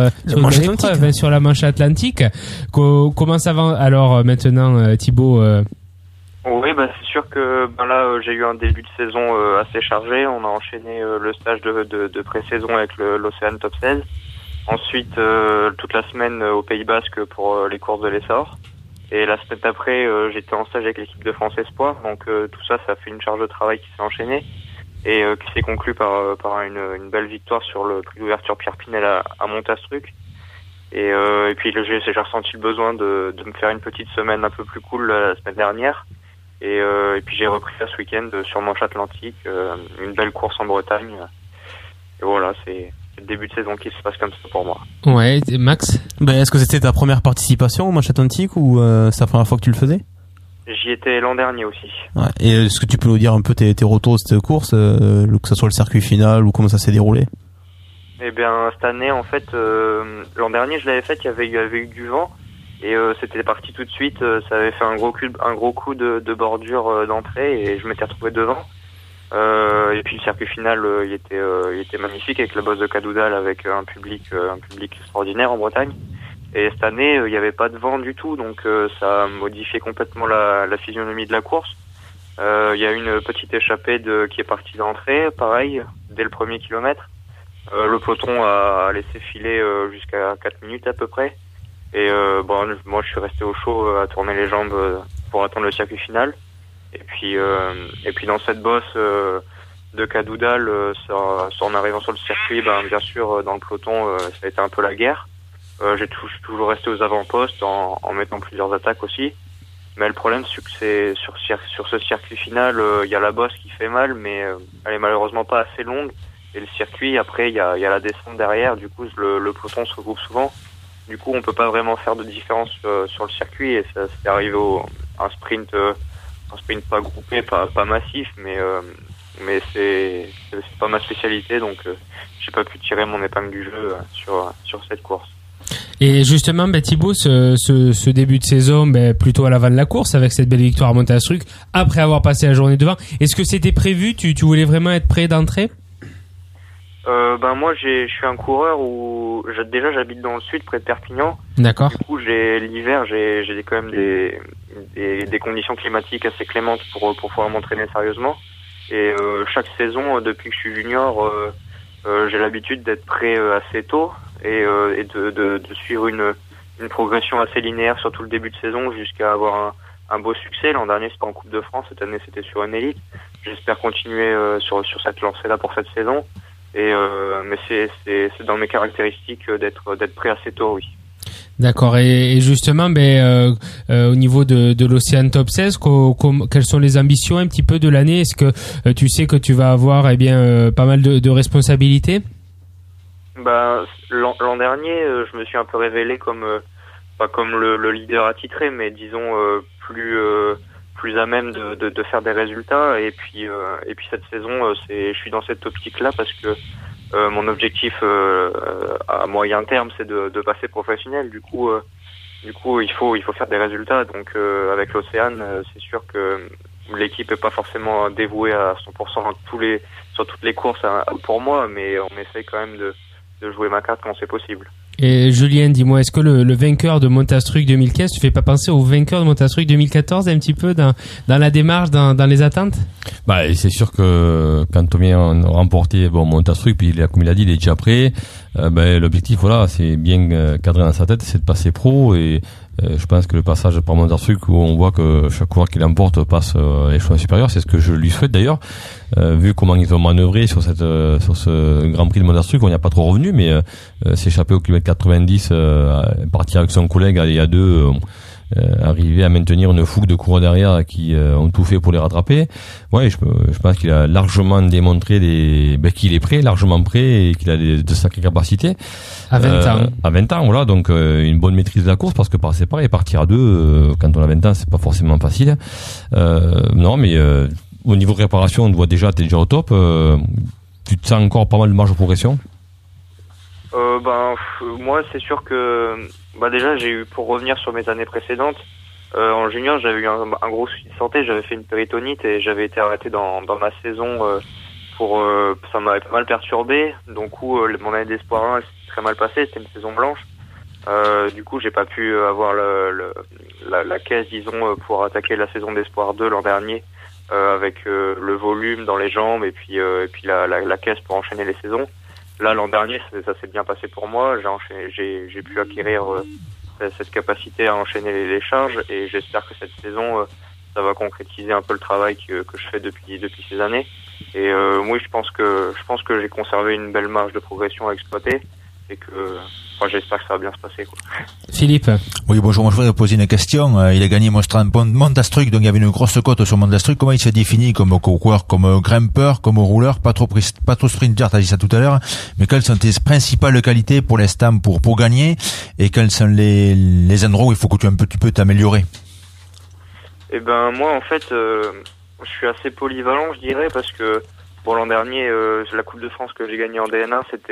la manche atlantique. Comment ça va alors maintenant, Thibaut? Oui, c'est sûr que là j'ai eu un début de saison assez chargé. On a enchaîné le stage de pré-saison avec l'Océan Top 16. Ensuite toute la semaine au Pays Basque pour les courses de l'essor. Et la semaine d'après j'étais en stage avec l'équipe de France Espoir. Donc tout ça fait une charge de travail qui s'est enchaînée et qui s'est conclue par une belle victoire sur le prix d'ouverture Pierre Pinel à Montastruc. Et puis j'ai ressenti le besoin de me faire une petite semaine un peu plus cool la semaine dernière. Et puis j'ai repris ça ce week-end sur Manche Atlantique, une belle course en Bretagne. Et voilà, c'est le début de saison qui se passe comme ça pour moi. Ouais, Max? Est-ce que c'était ta première participation au Manche Atlantique ou c'est la première fois que tu le faisais? J'y étais l'an dernier aussi. Ouais. Et est-ce que tu peux nous dire un peu tes retours de cette course, que ce soit le circuit final ou comment ça s'est déroulé? Eh bien, cette année, en fait, l'an dernier je l'avais faite, il y avait eu du vent. Et c'était parti tout de suite, ça avait fait un gros coup de bordure d'entrée et je m'étais retrouvé devant. Et puis le circuit final, il était magnifique avec la bosse de Cadoudal, avec un public extraordinaire en Bretagne. Et cette année, il n'y avait pas de vent du tout, donc ça a modifié complètement la physionomie de la course. Il y a une petite échappée qui est partie d'entrée, pareil, dès le premier kilomètre. Le peloton a laissé filer jusqu'à 4 minutes à peu près. Et moi je suis resté au chaud à tourner les jambes pour attendre le circuit final. Et puis dans cette bosse de Cadoudal, en arrivant sur le circuit, bien sûr dans le peloton ça a été un peu la guerre. J'ai toujours resté aux avant-postes en mettant plusieurs attaques aussi. Mais le problème c'est que c'est sur ce circuit final, il y a la bosse qui fait mal, mais elle est malheureusement pas assez longue. Et le circuit, après il y a la descente derrière, du coup le peloton se regroupe souvent. Du coup, on peut pas vraiment faire de différence sur le circuit et ça c'est arrivé un sprint pas groupé, pas massif, mais c'est pas ma spécialité, donc j'ai pas pu tirer mon épingle du jeu sur cette course. Et justement, Thibaut, ce début de saison, plutôt à l'avant de la course, avec cette belle victoire à Montastruc, après avoir passé la journée devant, est-ce que c'était prévu? Tu voulais vraiment être prêt d'entrée? Moi je suis un coureur où déjà j'habite dans le sud près de Perpignan. D'accord. Du coup l'hiver j'ai quand même des conditions climatiques assez clémentes pour pouvoir m'entraîner sérieusement. Et chaque saison depuis que je suis junior j'ai l'habitude d'être prêt assez tôt et de suivre une progression assez linéaire sur tout le début de saison jusqu'à avoir un beau succès. L'an dernier c'était en Coupe de France, cette année c'était sur une élite. J'espère continuer sur cette lancée là pour cette saison. Mais c'est dans mes caractéristiques d'être prêt assez tôt, oui. D'accord. Et justement, au niveau de l'Océan Top 16, quelles sont les ambitions un petit peu de l'année? Est-ce que tu sais que tu vas avoir pas mal de responsabilités? L'an dernier, je me suis un peu révélé pas comme le leader attitré, mais disons plus à même de faire des résultats. Et puis cette saison, je suis dans cette optique-là parce que mon objectif à moyen terme, c'est de passer professionnel. Du coup, il faut faire des résultats. Donc avec l'Océan, c'est sûr que l'équipe est pas forcément dévouée à 100% sur toutes les courses pour moi, mais on essaye quand même de jouer ma carte quand c'est possible. Et Julien, dis-moi, est-ce que le vainqueur de Montastruc 2015 tu fais pas penser au vainqueur de Montastruc 2014 un petit peu dans la démarche, dans les attentes? Bah, c'est sûr que quand on vient remporter Montastruc, puis comme il a dit, il est déjà prêt. L'objectif, voilà, c'est bien cadré dans sa tête, c'est de passer pro. Et je pense que le passage par Montastruc, où on voit que chaque coureur qui l'emporte passe à l'échelon supérieur, c'est ce que je lui souhaite d'ailleurs. Vu comment ils ont manœuvré sur ce Grand Prix de Montastruc, on n'y a pas trop revenu, mais s'échapper au kilomètre 90, partir avec son collègue à deux, arriver à maintenir une fougue de coureurs derrière qui ont tout fait pour les rattraper. Ouais, je pense qu'il a largement démontré qu'il est prêt, largement prêt, et qu'il a de sacrées capacités. À 20 ans. À 20 ans, voilà, donc une bonne maîtrise de la course, parce que c'est pareil, partir à deux, quand on a 20 ans, c'est pas forcément facile. Non, mais au niveau réparation, on te voit déjà, t'es déjà au top. Tu te sens encore pas mal de marge de progression? Moi, c'est sûr que déjà j'ai eu, pour revenir sur mes années précédentes, en junior, j'avais eu un gros souci de santé, j'avais fait une péritonite et j'avais été arrêté dans ma saison ça m'avait pas mal perturbé. Donc mon année d'espoir 1 elle s'est très mal passée, c'était une saison blanche. Du coup, j'ai pas pu avoir la caisse, disons, pour attaquer la saison d'espoir 2 l'an dernier, avec le volume dans les jambes et puis la caisse pour enchaîner les saisons. Là, l'an dernier, ça s'est bien passé pour moi. J'ai pu acquérir cette capacité à enchaîner les charges, et j'espère que cette saison, ça va concrétiser un peu le travail que je fais depuis ces années. Et oui, je pense que j'ai conservé une belle marge de progression à exploiter, et que j'espère que ça va bien se passer, quoi. Philippe. Oui, bonjour, moi je voudrais poser une question. Il a gagné Montastruc, donc il y avait une grosse cote sur Montastruc. Comment il se définit comme coureur, comme grimpeur, comme rouleur, pas trop sprinter, t'as dit ça tout à l'heure, mais quelles sont tes principales qualités pour l'instant pour gagner, et quels sont les endroits où il faut que tu peux t'améliorer? Eh ben, moi, en fait, je suis assez polyvalent, je dirais, parce que l'an dernier, la Coupe de France que j'ai gagnée en DNA, c'était,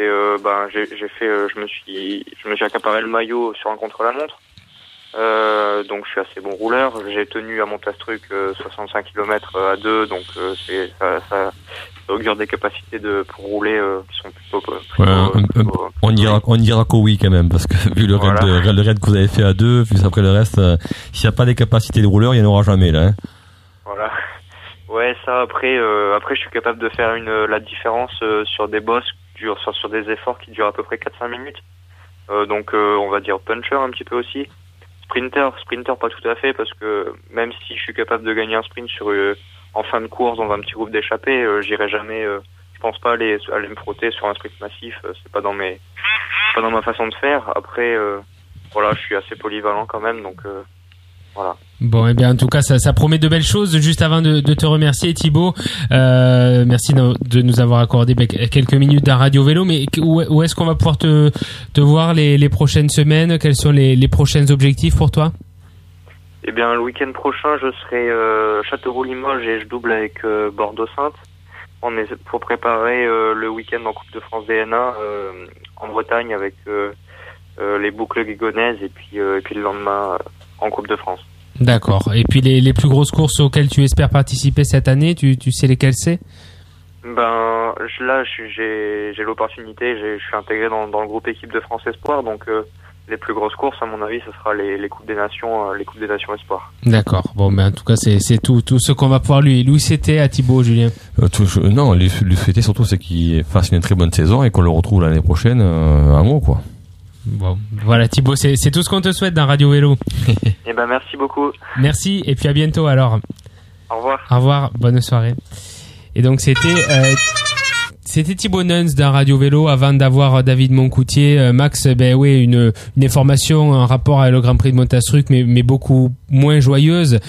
je me suis accaparé le maillot sur un contre-la-montre. Donc je suis assez bon rouleur. J'ai tenu à Montastruc 65 km à 2, donc ça augure des capacités pour rouler qui sont plutôt on dira qu'au oui quand même, parce que vu le raid que vous avez fait à 2, puis après le reste, s'il n'y a pas des capacités de rouleur, il n'y en aura jamais là. Hein. Voilà. Ouais, ça après je suis capable de faire la différence sur des bosses sur des efforts qui durent à peu près 4-5 minutes. Donc on va dire puncher un petit peu aussi. Sprinter pas tout à fait, parce que même si je suis capable de gagner un sprint en fin de course dans un petit groupe d'échappée, j'irai jamais, je pense pas aller me frotter sur un sprint massif, c'est pas dans ma façon de faire. Après je suis assez polyvalent quand même, donc voilà. Bon, eh bien, en tout cas, ça promet de belles choses. Juste avant de te remercier, Thibaut, merci de nous avoir accordé quelques minutes d'un Radio Vélo. Mais où est-ce qu'on va pouvoir te voir les prochaines semaines? Quels sont les prochains objectifs pour toi? Eh bien, le week-end prochain, je serai Châteauroux-Limoges et je double avec Bordeaux-Saintes. On est pour préparer le week-end en Coupe de France DNA en Bretagne avec les boucles guigonaises, et puis le lendemain en Coupe de France. D'accord. Et puis les plus grosses courses auxquelles tu espères participer cette année, tu sais lesquelles c'est? Là, j'ai l'opportunité, je suis intégré dans le groupe équipe de France Espoir, donc les plus grosses courses, à mon avis, ce sera les Coupes des Nations, Espoir. D'accord. Bon, mais en tout cas, c'est tout ce qu'on va pouvoir lui souhaiter à Thibaut, Julien. Non, lui souhaiter surtout, c'est qu'il fasse une très bonne saison et qu'on le retrouve l'année prochaine à Meaux, quoi. Bon, voilà Thibaut, c'est tout ce qu'on te souhaite dans Radio Vélo. Eh ben, merci beaucoup. Merci, et puis à bientôt alors. Au revoir. Au revoir, bonne soirée. Et donc c'était Thibaut Nuns d'un Radio Vélo avant d'avoir David Moncoutier. Max, une information en rapport avec le Grand Prix de Montastruc, mais beaucoup moins joyeuse.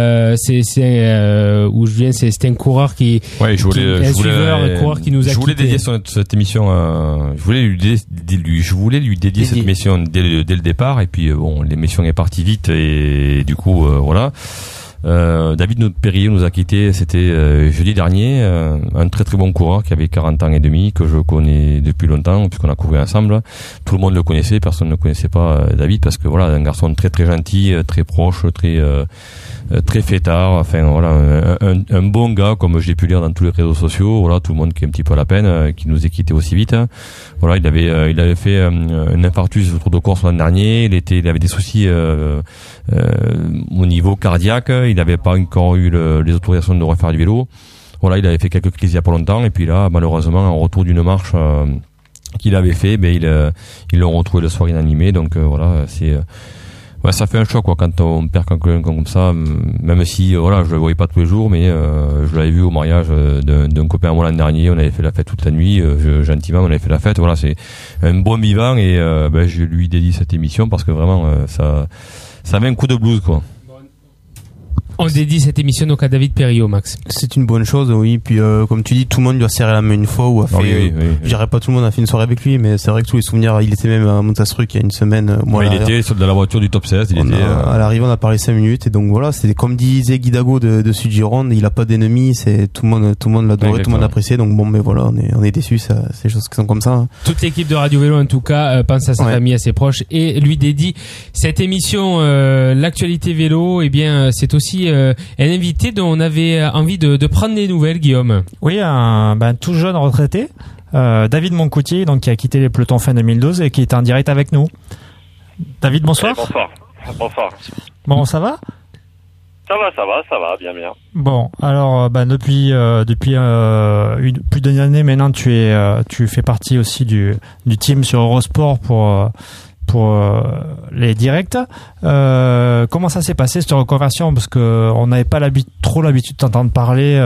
Où je viens, c'était un coureur qui, un coureur qui nous a quittés. Je voulais dédier cette émission, je voulais lui dédier cette émission dès le départ, et puis l'émission est partie vite, et du coup, voilà. David Perrier nous a quittés, c'était jeudi dernier, un très très bon coureur qui avait 40 ans et demi, que je connais depuis longtemps, puisqu'on a couru ensemble. Tout le monde le connaissait, personne ne connaissait pas David, parce que voilà, un garçon très très gentil, très proche, très fêtard, enfin voilà, un bon gars, comme j'ai pu lire dans tous les réseaux sociaux, voilà, tout le monde qui est un petit peu à la peine, qui nous est quitté aussi vite. Voilà, il avait fait un infarctus au Tour de Corse l'an dernier, il avait des soucis au niveau cardiaque, il n'avait pas encore eu les autorisations de refaire du vélo. Voilà, il avait fait quelques crises il y a pas longtemps, et puis là, malheureusement, en retour d'une marche qu'il avait fait, ils l'ont retrouvé le soir inanimé, donc voilà, ouais, ça fait un choc quoi quand on perd quelqu'un comme ça, même si voilà, je le voyais pas tous les jours, mais je l'avais vu au mariage d'un copain à moi l'an dernier, on avait fait la fête toute la nuit, gentiment on avait fait la fête, voilà, c'est un bon vivant, et je lui dédie cette émission parce que vraiment ça met un coup de blues quoi. On dédie cette émission donc à David Perriot, Max. C'est une bonne chose, oui. Puis comme tu dis, tout le monde lui a serré la main une fois ou a fait. Oui. Je dirais pas tout le monde a fait une soirée avec lui, mais c'est vrai que tous les souvenirs. Il était même à Montastruc il y a une semaine. Moi, il était dans la voiture du top 16. À l'arrivée, on a parlé 5 minutes, et donc voilà, c'était comme disait Guy Dago de Sud-Gironde, il a pas d'ennemis, c'est tout le monde l'adorait, tout le monde l'appréciait. Donc bon, mais voilà, on est déçus, c'est des choses qui sont comme ça. Hein. Toute l'équipe de Radio Vélo en tout cas pense à sa famille, à ses proches, et lui dédie cette émission. L'actualité vélo, eh bien c'est aussi un invité dont on avait envie de prendre des nouvelles, Guillaume. Oui, un tout jeune retraité, David Moncoutier, donc qui a quitté les pelotons fin 2012 et qui est en direct avec nous. David, bonsoir. Bonsoir. Bon, ça va ? Ça va, bien. Bon, alors depuis plus d'une année maintenant, tu fais partie aussi du team sur Eurosport pour les directs. Comment ça s'est passé cette reconversion, parce que on n'avait pas trop l'habitude d'entendre parler,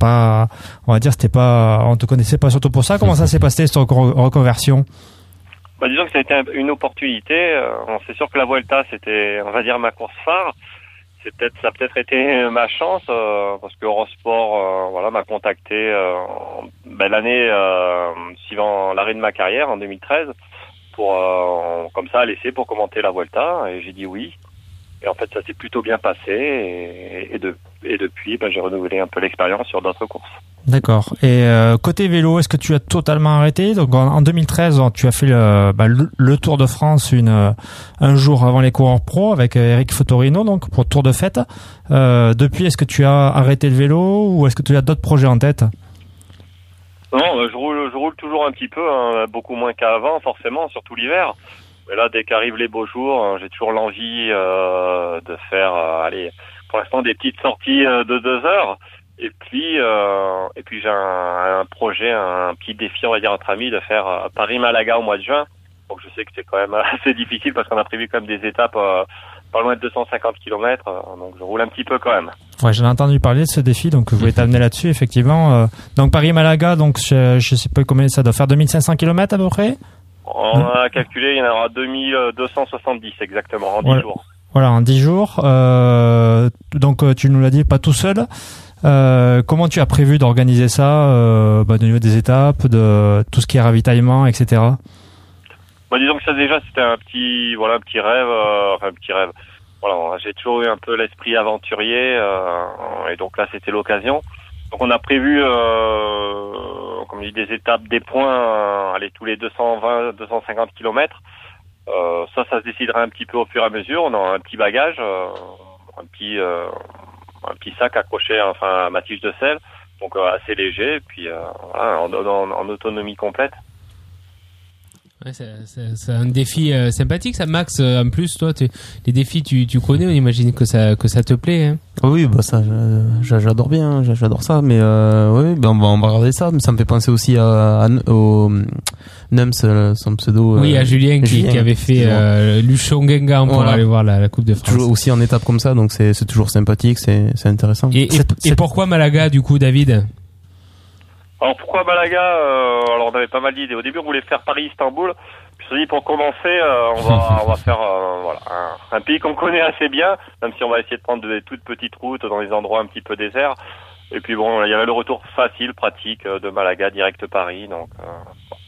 on te connaissait pas surtout pour ça. Comment ça s'est passé cette reconversion? Disons que ça a été une opportunité. C'est sûr que la Vuelta, c'était, on va dire, ma course phare. Ça a peut-être été ma chance, parce que Eurosport m'a contacté l'année suivant l'arrêt de ma carrière en 2013 pour comme ça laisser pour commenter la Vuelta, et j'ai dit oui. Et en fait, ça s'est plutôt bien passé, et depuis, j'ai renouvelé un peu l'expérience sur d'autres courses. D'accord. Et côté vélo, est-ce que tu as totalement arrêté? Donc en 2013, tu as fait le Tour de France un jour avant les coureurs pro avec Eric Fotorino, donc pour Tour de Fête. Depuis, est-ce que tu as arrêté le vélo, ou est-ce que tu as d'autres projets en tête? Non, je roule toujours un petit peu, hein, beaucoup moins qu'avant, forcément, surtout l'hiver. Mais là, dès qu'arrivent les beaux jours, j'ai toujours l'envie de faire, pour l'instant, des petites sorties de 2 heures. Et puis j'ai un projet, un petit défi, on va dire, entre amis, de faire Paris-Malaga au mois de juin. Donc je sais que c'est quand même assez difficile, parce qu'on a prévu quand même des étapes pas loin de 250 km. Donc je roule un petit peu quand même. Ouais, j'en ai entendu parler de ce défi, donc je voulais t'amener là-dessus, effectivement. Donc Paris-Malaga, donc je sais pas combien ça doit faire, 2500 km à peu près? On a calculé, il y en aura 2270 exactement, en 10 jours. Voilà, en 10 jours. Donc tu nous l'as dit, pas tout seul. Comment tu as prévu d'organiser ça, au niveau des étapes, de tout ce qui est ravitaillement, etc. Disons que ça déjà c'était un petit rêve, un petit rêve. Voilà, j'ai toujours eu un peu l'esprit aventurier, et donc là c'était l'occasion. Donc on a prévu, comme je dis, des étapes, des points, tous les 220-250 km. Ça se décidera un petit peu au fur et à mesure. On a un petit bagage, un petit sac accroché, à ma tige de selle, donc assez léger, puis en autonomie complète. Ouais, c'est un défi sympathique, ça, Max. En plus, toi, les défis, tu connais, on imagine que ça te plaît. Hein. Oui, ça, j'adore bien, j'adore ça. Mais oui, on va regarder ça. Mais ça me fait penser aussi au Nums, son pseudo. Oui, à Julien qui avait fait Luchon-Guingamp pour aller voir la Coupe de France. Toujours aussi en étape comme ça, donc c'est toujours sympathique, c'est intéressant. Et pourquoi Malaga, du coup, David? Alors pourquoi Malaga? Alors on avait pas mal d'idées. Au début on voulait faire Paris-Istanbul. Puis on s'est dit pour commencer on va faire un pays qu'on connaît assez bien, même si on va essayer de prendre des toutes petites routes dans des endroits un petit peu déserts. Et puis bon, il y avait le retour facile, pratique de Malaga direct Paris. Donc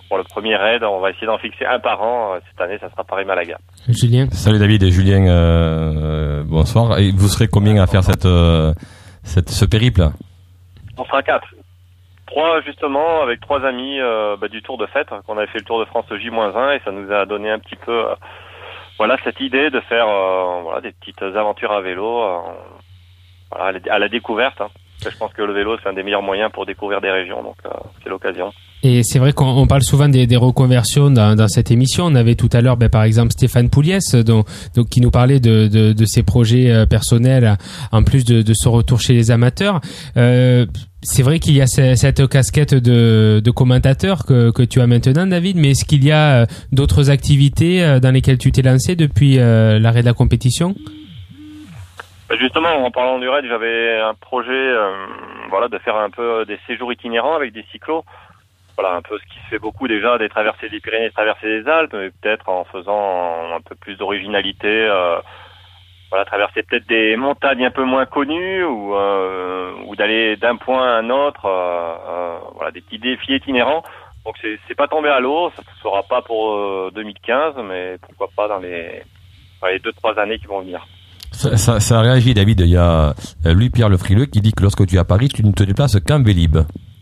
pour le premier raid. On va essayer d'en fixer un par an. Cette année, ça sera Paris-Malaga. Julien. Salut David et Julien, bonsoir. Et vous serez combien à faire ce périple? On sera 4. 3 justement, avec 3 amis du Tour de Fête, qu'on avait fait le Tour de France J-1 et ça nous a donné un petit peu cette idée de faire des petites aventures à vélo à la découverte. Je pense que le vélo c'est un des meilleurs moyens pour découvrir des régions, donc c'est l'occasion. Et c'est vrai qu'on parle souvent des reconversions dans cette émission. On avait tout à l'heure, par exemple, Stéphane Pouliès, donc qui nous parlait de ses projets personnels, en plus de ce retour chez les amateurs. C'est vrai qu'il y a cette casquette de commentateur que tu as maintenant, David, mais est-ce qu'il y a d'autres activités dans lesquelles tu t'es lancé depuis l'arrêt de la compétition? Justement, en parlant du raid, j'avais un projet de faire un peu des séjours itinérants avec des cyclos. Voilà, un peu ce qui se fait beaucoup déjà, des traversées des Pyrénées, des traversées des Alpes, mais peut-être en faisant un peu plus d'originalité, traverser peut-être des montagnes un peu moins connues ou d'aller d'un point à un autre, des petits défis itinérants. Donc c'est pas tombé à l'eau, ça ne sera pas pour 2015, mais pourquoi pas dans les 2-3 années qui vont venir. Ça a réagi, David. Il y a Louis-Pierre Le Frileux qui dit que lorsque tu es à Paris, tu ne te déplaces qu'en Vélib.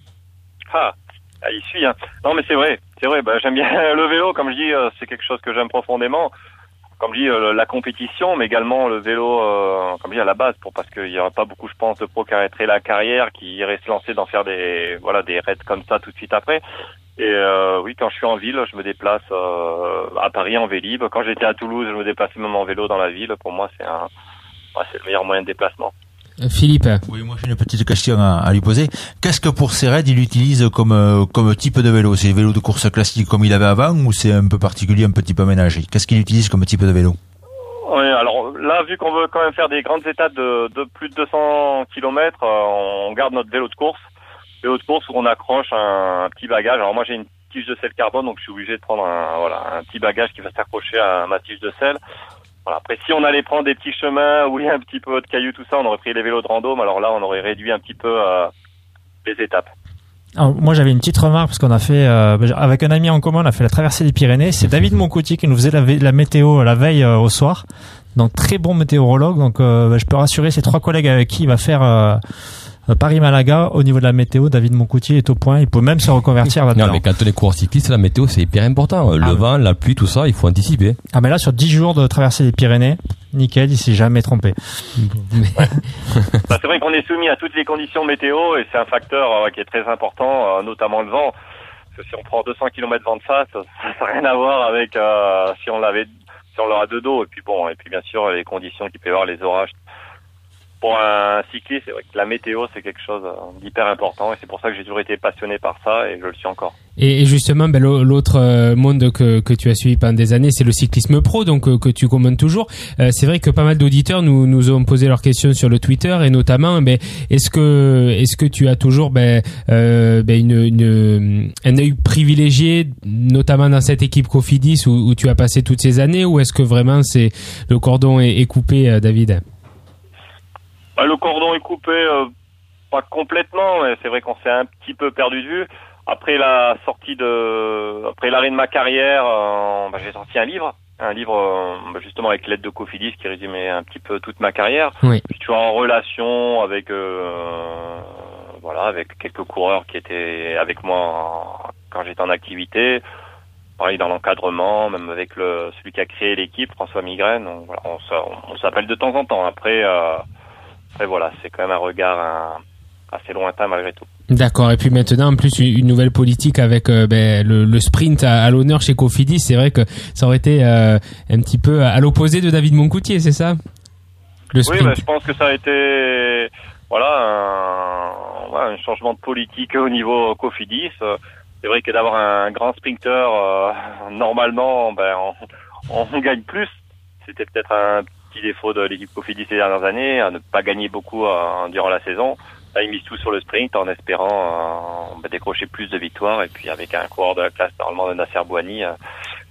Il suit, hein. Non, mais c'est vrai. J'aime bien le vélo, comme je dis, c'est quelque chose que j'aime profondément. Comme je dis, la compétition, mais également le vélo, comme je dis, à la base, parce qu'il y aura pas beaucoup, je pense, de pros qui arrêteraient la carrière, qui iraient se lancer d'en faire des raids comme ça tout de suite après. Et quand je suis en ville, je me déplace à Paris en Vélib. Quand j'étais à Toulouse, je me déplaçais même en vélo dans la ville. Pour moi, c'est le meilleur moyen de déplacement. Philippe. Oui, moi j'ai une petite question à lui poser. Qu'est-ce que pour ces raids il utilise comme type de vélo? C'est le vélo de course classique comme il avait avant ou c'est un peu particulier, un petit peu aménagé? Qu'est-ce qu'il utilise comme type de vélo? Oui, alors là, vu qu'on veut quand même faire des grandes étapes de plus de 200 km, on garde notre vélo de course. Vélo de course où on accroche un petit bagage. Alors moi j'ai une tige de sel carbone, donc je suis obligé de prendre un petit bagage qui va s'accrocher à ma tige de sel. Après, si on allait prendre des petits chemins où il y a un petit peu de cailloux, tout ça, on aurait pris les vélos de rando, mais alors là, on aurait réduit un petit peu les étapes. Alors, moi, j'avais une petite remarque parce qu'on a fait, avec un ami en commun, on a fait la traversée des Pyrénées. C'est David Moncoutier qui nous faisait la météo la veille au soir. Donc, très bon météorologue. Donc, je peux rassurer ces 3 collègues avec qui il va faire Paris-Malaga, au niveau de la météo, David Moncoutier est au point. Il peut même se reconvertir là-dedans. Non, mais quand on est coureur cycliste, la météo, c'est hyper important. Le vent, la pluie, tout ça, il faut anticiper. Ah, mais là, sur 10 jours de traversée des Pyrénées, nickel, il s'est jamais trompé. C'est vrai qu'on est soumis à toutes les conditions météo et c'est un facteur qui est très important, notamment le vent. Parce que si on prend 200 km vent de face, ça n'a rien à voir avec si on l'aura de dos. Et puis bien sûr, les conditions qu'il peut y avoir, les orages. Pour un cycliste, c'est vrai que la météo, c'est quelque chose d'hyper important et c'est pour ça que j'ai toujours été passionné par ça et je le suis encore. Et justement, l'autre monde que tu as suivi pendant des années, c'est le cyclisme pro, donc que tu commentes toujours. C'est vrai que pas mal d'auditeurs nous ont posé leurs questions sur le Twitter et notamment, est-ce que tu as toujours un œil privilégié, notamment dans cette équipe Cofidis où tu as passé toutes ces années, ou est-ce que vraiment c'est le cordon est coupé, David? Le cordon est coupé, pas complètement, mais c'est vrai qu'on s'est un petit peu perdu de vue. Après l'arrêt de ma carrière, j'ai sorti un livre justement avec l'aide de Cofidis qui résumait un petit peu toute ma carrière. Oui. Je suis toujours en relation avec avec quelques coureurs qui étaient avec moi quand j'étais en activité. Pareil dans l'encadrement, même avec celui qui a créé l'équipe, François Migraine. Donc, voilà, on s'appelle de temps en temps. Après c'est quand même un regard assez lointain malgré tout. D'accord. Et puis maintenant, en plus, une nouvelle politique avec le sprint à l'honneur chez Cofidis. C'est vrai que ça aurait été un petit peu à l'opposé de David Moncoutier, c'est ça? Le sprint. Oui, je pense que ça a été un changement de politique au niveau Cofidis. C'est vrai que d'avoir un grand sprinter, normalement, on gagne plus. C'était peut-être un petit défaut de l'équipe Cofidis ces dernières années, à ne pas gagner beaucoup durant la saison. Là, ils misent tout sur le sprint en espérant décrocher plus de victoires. Et puis avec un coureur de la classe normalement de Nasser Bouhanni,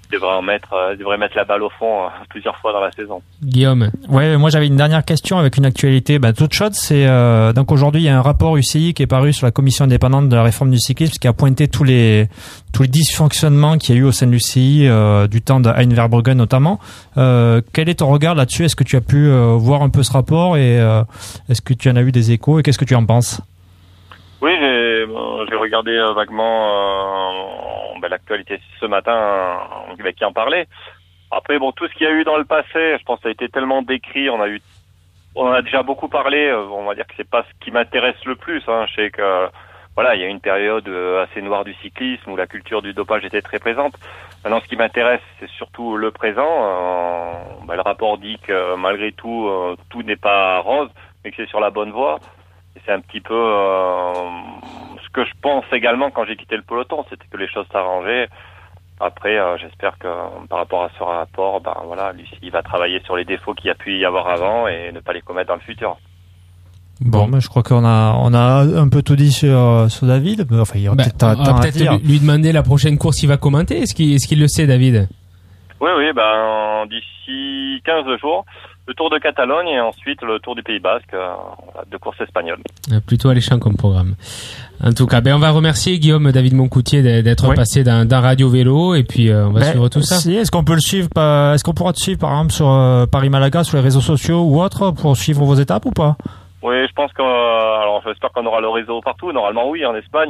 devrait mettre la balle au fond plusieurs fois dans la saison. Guillaume. Ouais, moi j'avais une dernière question avec une actualité toute chaude. C'est donc aujourd'hui il y a un rapport UCI qui est paru sur la commission indépendante de la réforme du cyclisme qui a pointé tous les dysfonctionnements qu'il y a eu au sein de l'UCI du temps de Hein Verbruggen notamment. Quel est ton regard là-dessus? Est-ce que tu as pu voir un peu ce rapport et est-ce que tu en as eu des échos et qu'est-ce que tu en penses? Oui, j'ai regardé vaguement l'actualité ce matin qui en parlait. Après, bon, tout ce qu'il y a eu dans le passé, je pense que ça a été tellement décrit, on en a déjà beaucoup parlé, on va dire que c'est pas ce qui m'intéresse le plus, hein. Je sais que, voilà, il y a une période assez noire du cyclisme où la culture du dopage était très présente. Maintenant, ce qui m'intéresse, c'est surtout le présent. Le rapport dit que malgré tout, tout n'est pas rose, mais que c'est sur la bonne voie. Et c'est un petit peu ce que je pense également quand j'ai quitté le peloton, c'était que les choses s'arrangeaient. Après, j'espère que par rapport à ce rapport, Lucie va travailler sur les défauts qu'il y a pu y avoir avant et ne pas les commettre dans le futur. Bon, mais je crois qu'on a un peu tout dit sur David. Enfin, il y aura peut-être lui demander la prochaine course il va commenter. Est-ce qu'il le sait, David? Oui, d'ici 15 jours. Le Tour de Catalogne et ensuite le Tour du Pays Basque, 2 courses espagnoles. Plutôt alléchant comme programme. En tout cas, on va remercier Guillaume David Moncoutier d'être passé d'un Radio Vélo et puis on va suivre tout ça. Est-ce qu'on peut le suivre? Est-ce qu'on pourra te suivre par exemple sur Paris-Malaga, sur les réseaux sociaux ou autre pour suivre vos étapes ou pas? Oui, je pense alors j'espère qu'on aura le réseau partout. Normalement, oui, en Espagne.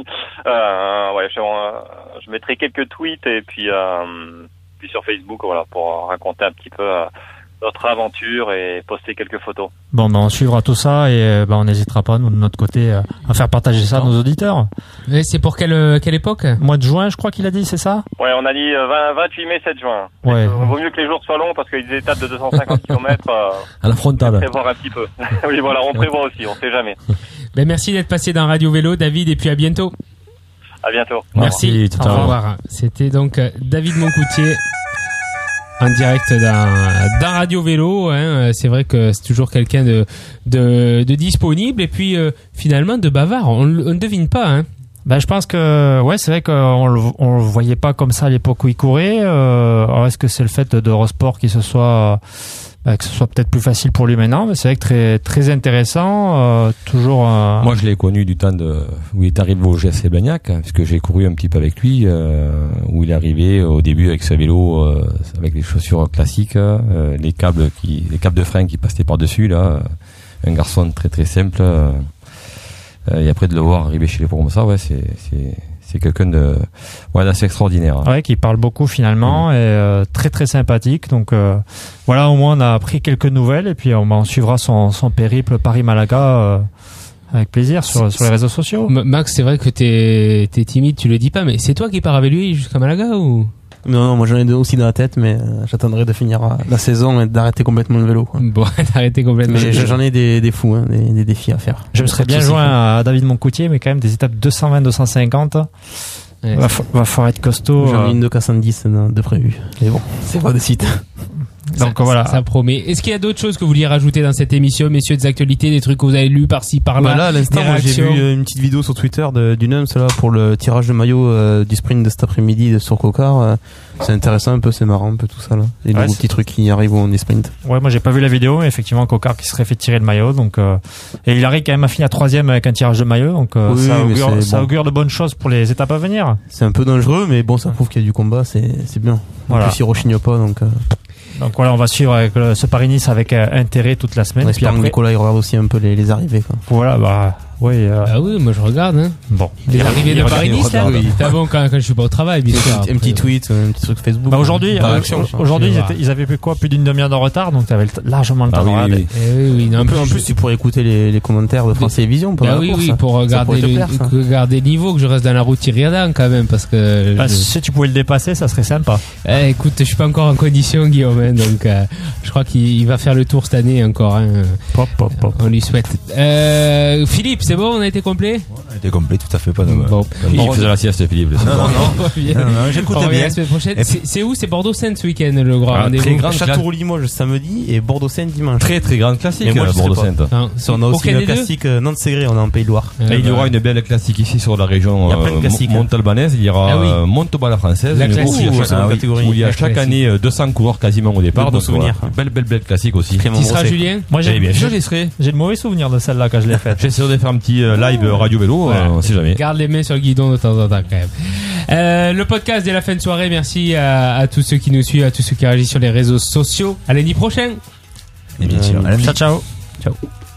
Je mettrai quelques tweets et puis sur Facebook, voilà, pour raconter un petit peu notre aventure et poster quelques photos. Bon, on suivra tout ça et on n'hésitera pas, nous, de notre côté, à faire partager ça à nos auditeurs. Et c'est pour quelle époque? Mois de juin, je crois qu'il a dit, c'est ça? Ouais, on a dit 28 mai, 7 juin. Ouais. Vaut mieux que les jours soient longs parce qu'il y a des étapes de 250 km. À la frontale. On prévoit un petit peu. Oui, voilà, on prévoit aussi, on sait jamais. Merci d'être passé dans Radio Vélo, David, et puis à bientôt. À bientôt. Merci. Au revoir. C'était donc David Moncoutier. En direct d'un Radio Vélo, hein. C'est vrai que c'est toujours quelqu'un de disponible et puis finalement de bavard. On ne devine pas, hein. Je pense que c'est vrai qu'on le voyait pas comme ça à l'époque où il courait. Alors est-ce que c'est le fait d'Eurosport que ce soit peut-être plus facile pour lui maintenant, mais c'est vrai que très très intéressant. Toujours. Moi, je l'ai connu du temps où il est arrivé au GSC Blagnac, puisque j'ai couru un petit peu avec lui, où il est arrivé au début avec sa vélo, avec les chaussures classiques, les câbles de frein qui passaient par dessus là. Un garçon très très simple. Et après de le voir arriver chez les pros comme ça, c'est quelqu'un d'assez extraordinaire. Ouais, qui parle beaucoup finalement et très très sympathique. Donc au moins on a appris quelques nouvelles et puis on suivra son périple Paris-Malaga avec plaisir sur les réseaux sociaux. Max, c'est vrai que t'es timide, tu le dis pas, mais c'est toi qui pars avec lui jusqu'à Malaga ou? Non, moi j'en ai deux aussi dans la tête, mais j'attendrai de finir la saison et d'arrêter complètement le vélo, quoi. Bon, d'arrêter complètement. Mais j'en ai des fous, hein, des défis à faire. Je me serais bien joint à David Moncoutier, mais quand même des étapes 220-250. Ouais, va falloir être costaud. J'en ai une de 410 de prévu. Mais bon, c'est pas de site. Donc voilà. Ça promet. Est-ce qu'il y a d'autres choses que vous vouliez rajouter dans cette émission, messieurs, des actualités, des trucs que vous avez lus par-ci, par-là? Là, à l'instant, moi, j'ai vu une petite vidéo sur Twitter du NUMS, là, pour le tirage de maillot du sprint de cet après-midi sur Cocard. C'est intéressant un peu, c'est marrant un peu tout ça, là. Les nouveaux petits trucs qui arrivent où on est sprint. Ouais, moi j'ai pas vu la vidéo, mais effectivement, Cocard qui serait fait tirer le maillot, donc, et il arrive quand même à finir 3e avec un tirage de maillot, donc, ça augure de bonnes choses pour les étapes à venir. C'est un peu dangereux, mais bon, ça prouve qu'il y a du combat, c'est bien. Voilà. En plus, il rechigne pas, donc voilà, on va suivre avec ce Paris-Nice avec intérêt toute la semaine. On espère que Nicolas il regarde aussi un peu les arrivées, quoi. Voilà, oui. Ah oui, moi je regarde, hein. Bon. Les arrivées de Paris-Nice, là. Oui. T'as bon quand je suis pas au travail, bien sûr. Un petit tweet, un petit truc Facebook. Aujourd'hui, ils avaient plus d'une demi-heure de retard, donc t'avais largement le temps de regarder. Oui. En plus, tu pourrais écouter les commentaires de France Télévisions pendant la course. Oui, pour regarder le niveau, que je reste dans la route Iriadan quand même, parce que. Si tu pouvais le dépasser, ça serait sympa. Écoute, je suis pas encore en condition, Guillaume, hein, donc je crois qu'il va faire le tour cette année encore. Hein. Pop. On lui souhaite. Philippe, c'est bon, on a été complet? On a été complet, tout à fait, pas de Bon. Il faisait la sieste, Philippe. Non, j'écoutais On revient bien. la semaine prochaine. C'est où? C'est Bordeaux-Saint ce week-end, le grand Ah, rendez-vous. très grand. Châteauroux-Limoges samedi et Bordeaux-Saint dimanche. Très très grande classique, Mais moi, je serai Bordeaux-Saint. Non, On a aussi aucun une des deux? classique Nantes-Ségré, on est en Pays de Loire. Et il y aura une belle classique ici sur la région Il y a plein de classiques, montalbanaise. Il y aura Ah oui. Montauban la française, La une course classique, où il y a c'est une catégorie. où il y a La chaque classique. année 200 coureurs quasiment au départ. De beaux Donc voilà, souvenirs. belle classique aussi. Clément Tu seras Brosset. Julien? Moi, Eh bien, j'y serai. j'ai de mauvais souvenirs de celle-là quand je l'ai faite. J'essaierai de faire un petit live radio vélo, on sait jamais. Garde les mains sur le guidon de temps en temps quand même. Le podcast de la fin de soirée, merci à tous ceux qui nous suivent, à tous ceux qui réagissent sur les réseaux sociaux. À lundi prochain. Et bien sûr. Ciao, ciao. Ciao.